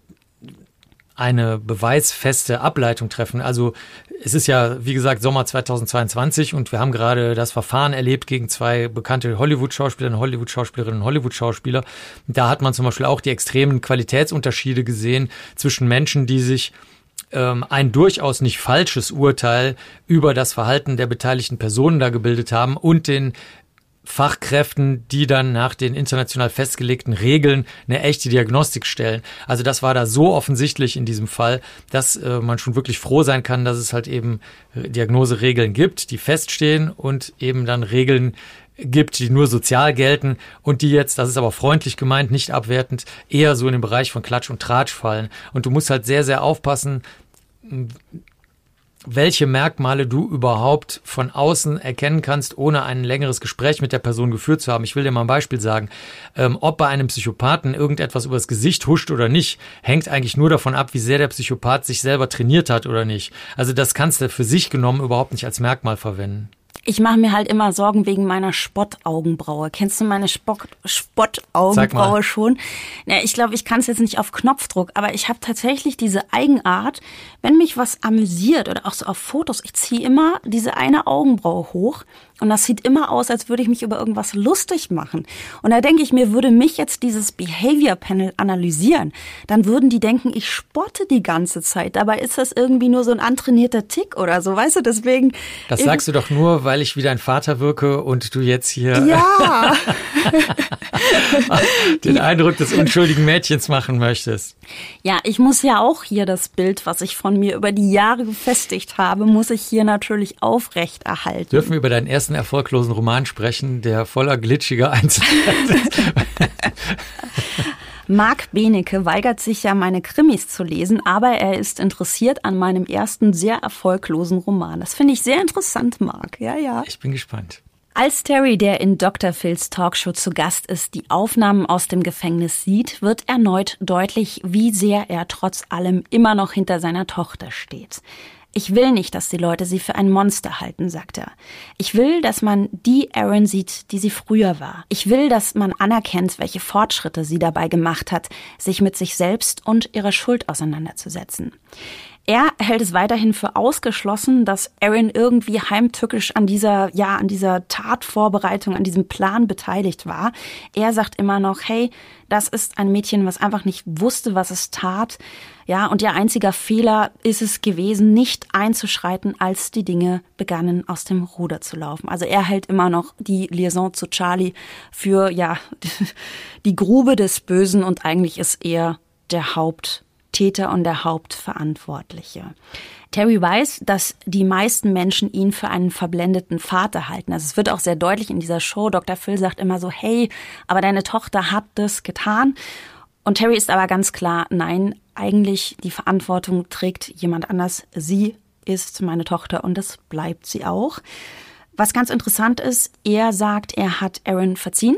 eine beweisfeste Ableitung treffen. Also es ist ja, wie gesagt, Sommer zweitausendzweiundzwanzig und wir haben gerade das Verfahren erlebt gegen zwei bekannte Hollywood-Schauspieler, eine Hollywood-Schauspielerin und Hollywood-Schauspieler. Da hat man zum Beispiel auch die extremen Qualitätsunterschiede gesehen zwischen Menschen, die sich ähm, ein durchaus nicht falsches Urteil über das Verhalten der beteiligten Personen da gebildet haben und den Fachkräften, die dann nach den international festgelegten Regeln eine echte Diagnostik stellen. Also das war da so offensichtlich in diesem Fall, dass äh, man schon wirklich froh sein kann, dass es halt eben Diagnoseregeln gibt, die feststehen und eben dann Regeln gibt, die nur sozial gelten und die jetzt, das ist aber freundlich gemeint, nicht abwertend, eher so in den Bereich von Klatsch und Tratsch fallen. Und du musst halt sehr, sehr aufpassen, welche Merkmale du überhaupt von außen erkennen kannst, ohne ein längeres Gespräch mit der Person geführt zu haben. Ich will dir mal ein Beispiel sagen. Ähm, ob bei einem Psychopathen irgendetwas übers Gesicht huscht oder nicht, hängt eigentlich nur davon ab, wie sehr der Psychopath sich selber trainiert hat oder nicht. Also das kannst du für sich genommen überhaupt nicht als Merkmal verwenden. Ich mache mir halt immer Sorgen wegen meiner Spottaugenbraue. Kennst du meine Spock- Spottaugenbraue schon? Ja, ich glaube, ich kann es jetzt nicht auf Knopfdruck, aber ich habe tatsächlich diese Eigenart, wenn mich was amüsiert oder auch so auf Fotos, ich ziehe immer diese eine Augenbraue hoch und das sieht immer aus, als würde ich mich über irgendwas lustig machen. Und da denke ich mir, würde mich jetzt dieses Behavior Panel analysieren, dann würden die denken, ich spotte die ganze Zeit. Dabei ist das irgendwie nur so ein antrainierter Tick oder so, weißt du, deswegen. Das sagst du doch nur, weil ich wie dein Vater wirke und du jetzt hier ja. den Eindruck des unschuldigen Mädchens machen möchtest. Ja, ich muss ja auch hier das Bild, was ich von mir über die Jahre gefestigt habe, muss ich hier natürlich aufrechterhalten. Dürfen wir über deinen ersten erfolglosen Roman sprechen, der voller glitschiger Einzelheiten ist? Marc Benecke weigert sich ja, meine Krimis zu lesen, aber er ist interessiert an meinem ersten sehr erfolglosen Roman. Das finde ich sehr interessant, Marc. Ja, ja. Ich bin gespannt. Als Terry, der in Doktor Phils Talkshow zu Gast ist, die Aufnahmen aus dem Gefängnis sieht, wird erneut deutlich, wie sehr er trotz allem immer noch hinter seiner Tochter steht. Ich will nicht, dass die Leute sie für ein Monster halten, sagt er. Ich will, dass man die Erin sieht, die sie früher war. Ich will, dass man anerkennt, welche Fortschritte sie dabei gemacht hat, sich mit sich selbst und ihrer Schuld auseinanderzusetzen. Er hält es weiterhin für ausgeschlossen, dass Erin irgendwie heimtückisch an dieser, ja, an dieser Tatvorbereitung, an diesem Plan beteiligt war. Er sagt immer noch, hey, das ist ein Mädchen, was einfach nicht wusste, was es tat. Ja, und ihr einziger Fehler ist es gewesen, nicht einzuschreiten, als die Dinge begannen, aus dem Ruder zu laufen. Also er hält immer noch die Liaison zu Charlie für, ja, die Grube des Bösen und eigentlich ist er der Haupttäter und der Hauptverantwortliche. Terry weiß, dass die meisten Menschen ihn für einen verblendeten Vater halten. Also es wird auch sehr deutlich in dieser Show. Doktor Phil sagt immer so, hey, aber deine Tochter hat das getan. Und Terry ist aber ganz klar, nein, eigentlich die Verantwortung trägt jemand anders. Sie ist meine Tochter und das bleibt sie auch. Was ganz interessant ist, er sagt, er hat Erin verziehen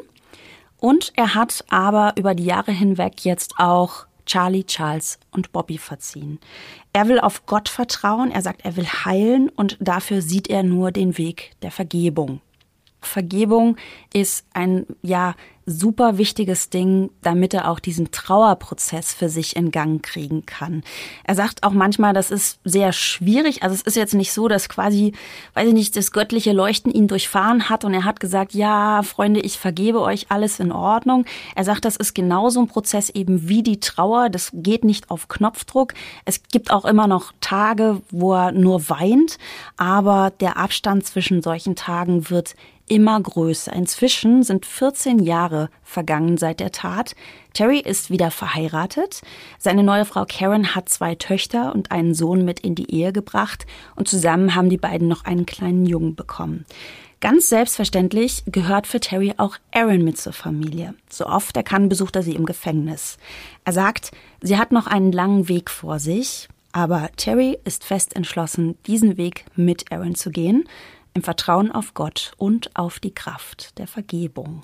und er hat aber über die Jahre hinweg jetzt auch Charlie, Charles und Bobby verziehen. Er will auf Gott vertrauen, er sagt, er will heilen und dafür sieht er nur den Weg der Vergebung. Vergebung ist ein, ja, super wichtiges Ding, damit er auch diesen Trauerprozess für sich in Gang kriegen kann. Er sagt auch manchmal, das ist sehr schwierig. Also es ist jetzt nicht so, dass quasi, weiß ich nicht, das göttliche Leuchten ihn durchfahren hat und er hat gesagt, ja, Freunde, ich vergebe euch, alles in Ordnung. Er sagt, das ist genauso ein Prozess eben wie die Trauer. Das geht nicht auf Knopfdruck. Es gibt auch immer noch Tage, wo er nur weint, aber der Abstand zwischen solchen Tagen wird immer größer. Inzwischen sind vierzehn Jahre vergangen seit der Tat. Terry ist wieder verheiratet. Seine neue Frau Karen hat zwei Töchter und einen Sohn mit in die Ehe gebracht und zusammen haben die beiden noch einen kleinen Jungen bekommen. Ganz selbstverständlich gehört für Terry auch Erin mit zur Familie. So oft er kann, besucht er sie im Gefängnis. Er sagt, sie hat noch einen langen Weg vor sich, aber Terry ist fest entschlossen, diesen Weg mit Erin zu gehen, im Vertrauen auf Gott und auf die Kraft der Vergebung.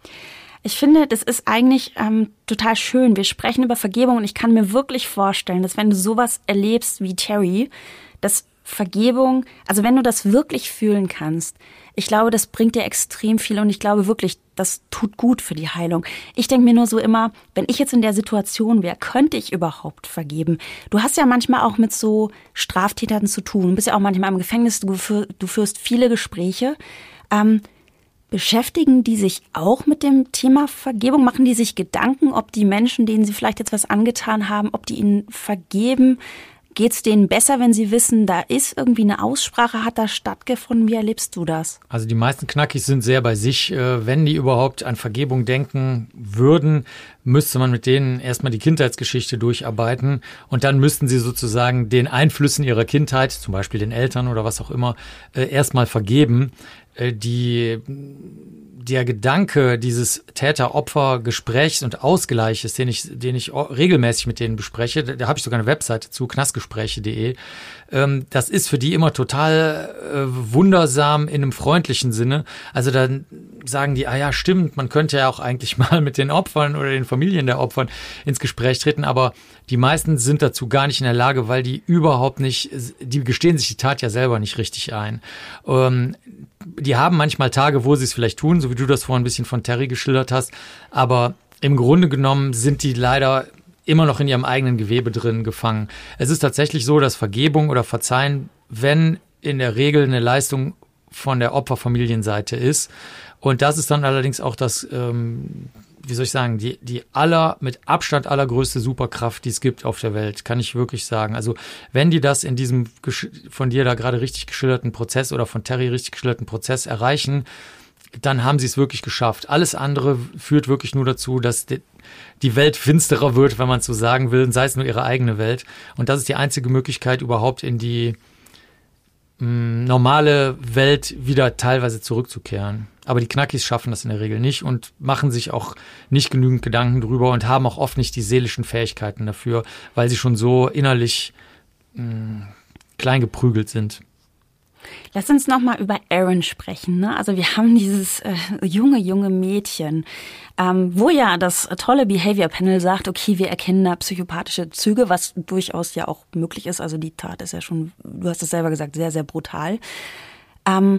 Ich finde, das ist eigentlich ähm, total schön. Wir sprechen über Vergebung und ich kann mir wirklich vorstellen, dass wenn du sowas erlebst wie Terry, dass Vergebung, also wenn du das wirklich fühlen kannst, ich glaube, das bringt dir extrem viel und ich glaube wirklich, das tut gut für die Heilung. Ich denke mir nur so immer, wenn ich jetzt in der Situation wäre, könnte ich überhaupt vergeben? Du hast ja manchmal auch mit so Straftätern zu tun. Du bist ja auch manchmal im Gefängnis, du, führ, du führst viele Gespräche. Ähm, beschäftigen die sich auch mit dem Thema Vergebung? Machen die sich Gedanken, ob die Menschen, denen sie vielleicht jetzt was angetan haben, ob die ihnen vergeben? Geht es denen besser, wenn sie wissen, da ist irgendwie eine Aussprache, hat da stattgefunden? Wie erlebst du das? Also die meisten Knackis sind sehr bei sich. Wenn die überhaupt an Vergebung denken würden, müsste man mit denen erstmal die Kindheitsgeschichte durcharbeiten und dann müssten sie sozusagen den Einflüssen ihrer Kindheit, zum Beispiel den Eltern oder was auch immer, erstmal vergeben. Die der Gedanke dieses Täter-Opfer-Gesprächs und Ausgleiches, den ich, den ich regelmäßig mit denen bespreche, da, da habe ich sogar eine Webseite zu, knastgespräche punkt de, ähm, das ist für die immer total äh, wundersam in einem freundlichen Sinne. Also dann sagen die, ah ja, stimmt, man könnte ja auch eigentlich mal mit den Opfern oder den Familien der Opfern ins Gespräch treten, aber die meisten sind dazu gar nicht in der Lage, weil die überhaupt nicht, die gestehen sich die Tat ja selber nicht richtig ein. Ähm, die haben manchmal Tage, wo sie es vielleicht tun, so wie du das vorhin ein bisschen von Terry geschildert hast, aber im Grunde genommen sind die leider immer noch in ihrem eigenen Gewebe drin gefangen. Es ist tatsächlich so, dass Vergebung oder Verzeihen, wenn in der Regel eine Leistung von der Opferfamilienseite ist. Und das ist dann allerdings auch das, ähm, wie soll ich sagen, die, die aller, mit Abstand allergrößte Superkraft, die es gibt auf der Welt, kann ich wirklich sagen. Also wenn die das in diesem von dir da gerade richtig geschilderten Prozess oder von Terry richtig geschilderten Prozess erreichen, dann haben sie es wirklich geschafft. Alles andere führt wirklich nur dazu, dass die, die Welt finsterer wird, wenn man es so sagen will, sei es nur ihre eigene Welt. Und das ist die einzige Möglichkeit, überhaupt in die mh, normale Welt wieder teilweise zurückzukehren. Aber die Knackis schaffen das in der Regel nicht und machen sich auch nicht genügend Gedanken drüber und haben auch oft nicht die seelischen Fähigkeiten dafür, weil sie schon so innerlich mh, klein geprügelt sind. Lass uns noch mal über Erin sprechen. Ne? Also wir haben dieses äh, junge, junge Mädchen, ähm, wo ja das tolle Behavior Panel sagt, okay, wir erkennen da psychopathische Züge, was durchaus ja auch möglich ist. Also die Tat ist ja schon, du hast es selber gesagt, sehr, sehr brutal. Ähm,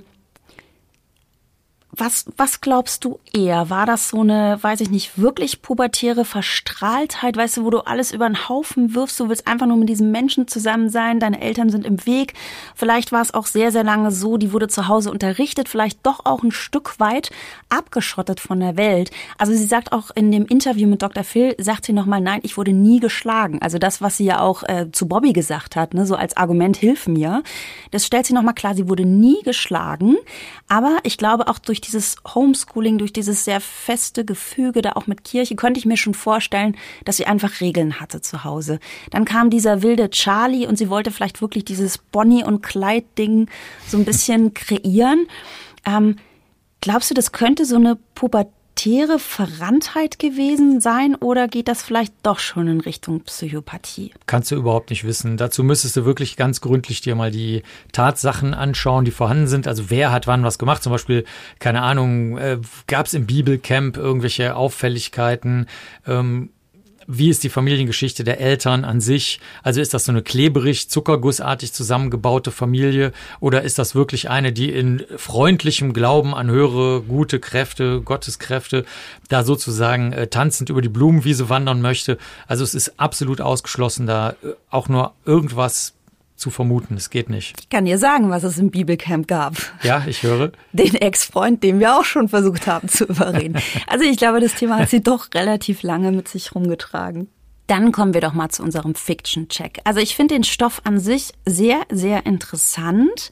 Was, was glaubst du eher? War das so eine, weiß ich nicht, wirklich pubertäre Verstrahltheit, weißt du, wo du alles über den Haufen wirfst, du willst einfach nur mit diesem Menschen zusammen sein, deine Eltern sind im Weg. Vielleicht war es auch sehr, sehr lange so, die wurde zu Hause unterrichtet, vielleicht doch auch ein Stück weit abgeschottet von der Welt. Also sie sagt auch in dem Interview mit Doktor Phil, sagt sie nochmal, nein, ich wurde nie geschlagen. Also das, was sie ja auch äh, zu Bobby gesagt hat, ne, so als Argument, hilf mir, das stellt sie nochmal klar, sie wurde nie geschlagen. Aber ich glaube auch durch dieses Homeschooling, durch dieses sehr feste Gefüge da auch mit Kirche, könnte ich mir schon vorstellen, dass sie einfach Regeln hatte zu Hause. Dann kam dieser wilde Charlie und sie wollte vielleicht wirklich dieses Bonnie- und Clyde-Ding so ein bisschen kreieren. Ähm, glaubst du, das könnte so eine pubertäre Verranntheit gewesen sein oder geht das vielleicht doch schon in Richtung Psychopathie? Kannst du überhaupt nicht wissen. Dazu müsstest du wirklich ganz gründlich dir mal die Tatsachen anschauen, die vorhanden sind. Also wer hat wann was gemacht? Zum Beispiel, keine Ahnung, äh, gab es im Bibelcamp irgendwelche Auffälligkeiten? Ähm, Wie ist die Familiengeschichte der Eltern an sich? Also ist das so eine kleberig, zuckergussartig zusammengebaute Familie oder ist das wirklich eine, die in freundlichem Glauben an höhere, gute Kräfte, Gotteskräfte, da sozusagen äh, tanzend über die Blumenwiese wandern möchte? Also es ist absolut ausgeschlossen, da äh, auch nur irgendwas zu vermuten. Es geht nicht. Ich kann dir sagen, was es im Bibelcamp gab. Ja, ich höre. Den Ex-Freund, den wir auch schon versucht haben zu überreden. Also ich glaube, das Thema hat sie doch relativ lange mit sich rumgetragen. Dann kommen wir doch mal zu unserem Fiction-Check. Also ich finde den Stoff an sich sehr, sehr interessant.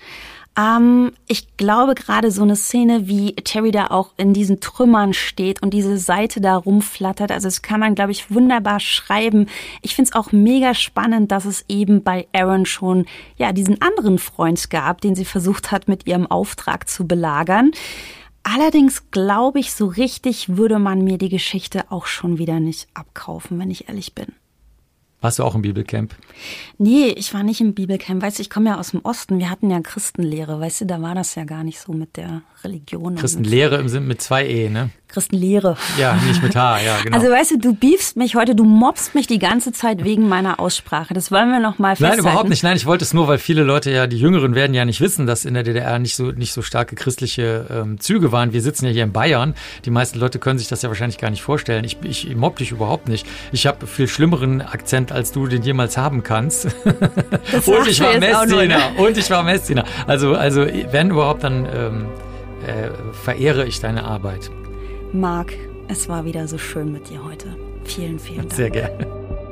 Ähm, ich glaube gerade so eine Szene, wie Terry da auch in diesen Trümmern steht und diese Seite da rumflattert, also das kann man, glaube ich, wunderbar schreiben. Ich finde es auch mega spannend, dass es eben bei Erin schon ja diesen anderen Freund gab, den sie versucht hat, mit ihrem Auftrag zu belagern. Allerdings glaube ich, so richtig würde man mir die Geschichte auch schon wieder nicht abkaufen, wenn ich ehrlich bin. Warst du auch im Bibelcamp? Nee, ich war nicht im Bibelcamp. Weißt du, ich komme ja aus dem Osten. Wir hatten ja Christenlehre. Weißt du, da war das ja gar nicht so mit der Religion. Christenlehre im Sinne mit zwei E, ne? Christenlehre. Ja, nicht mit H, ja, genau. Also weißt du, du beefst mich heute, du mobst mich die ganze Zeit wegen meiner Aussprache. Das wollen wir noch mal festhalten. Nein, überhaupt nicht. Nein, ich wollte es nur, weil viele Leute ja, die Jüngeren werden ja nicht wissen, dass in der D D R nicht so nicht so starke christliche ähm, Züge waren. Wir sitzen ja hier in Bayern. Die meisten Leute können sich das ja wahrscheinlich gar nicht vorstellen. Ich, ich mobb dich überhaupt nicht. Ich habe viel schlimmeren Akzent, als du den jemals haben kannst. Das und ich war Messdiener. Und ich war Messdiener. Also, also wenn überhaupt, dann ähm, äh, verehre ich deine Arbeit. Marc, es war wieder so schön mit dir heute. Vielen, vielen Dank. Sehr gerne.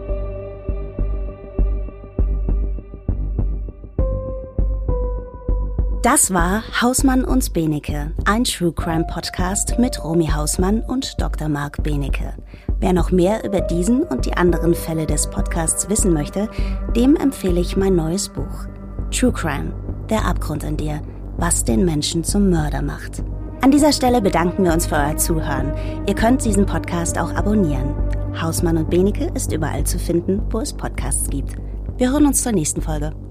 Das war Hausmann und Benecke, ein True Crime Podcast mit Romy Hausmann und Doktor Marc Benecke. Wer noch mehr über diesen und die anderen Fälle des Podcasts wissen möchte, dem empfehle ich mein neues Buch. True Crime, der Abgrund in dir, was den Menschen zum Mörder macht. An dieser Stelle bedanken wir uns für euer Zuhören. Ihr könnt diesen Podcast auch abonnieren. Hausmann und Benecke ist überall zu finden, wo es Podcasts gibt. Wir hören uns zur nächsten Folge.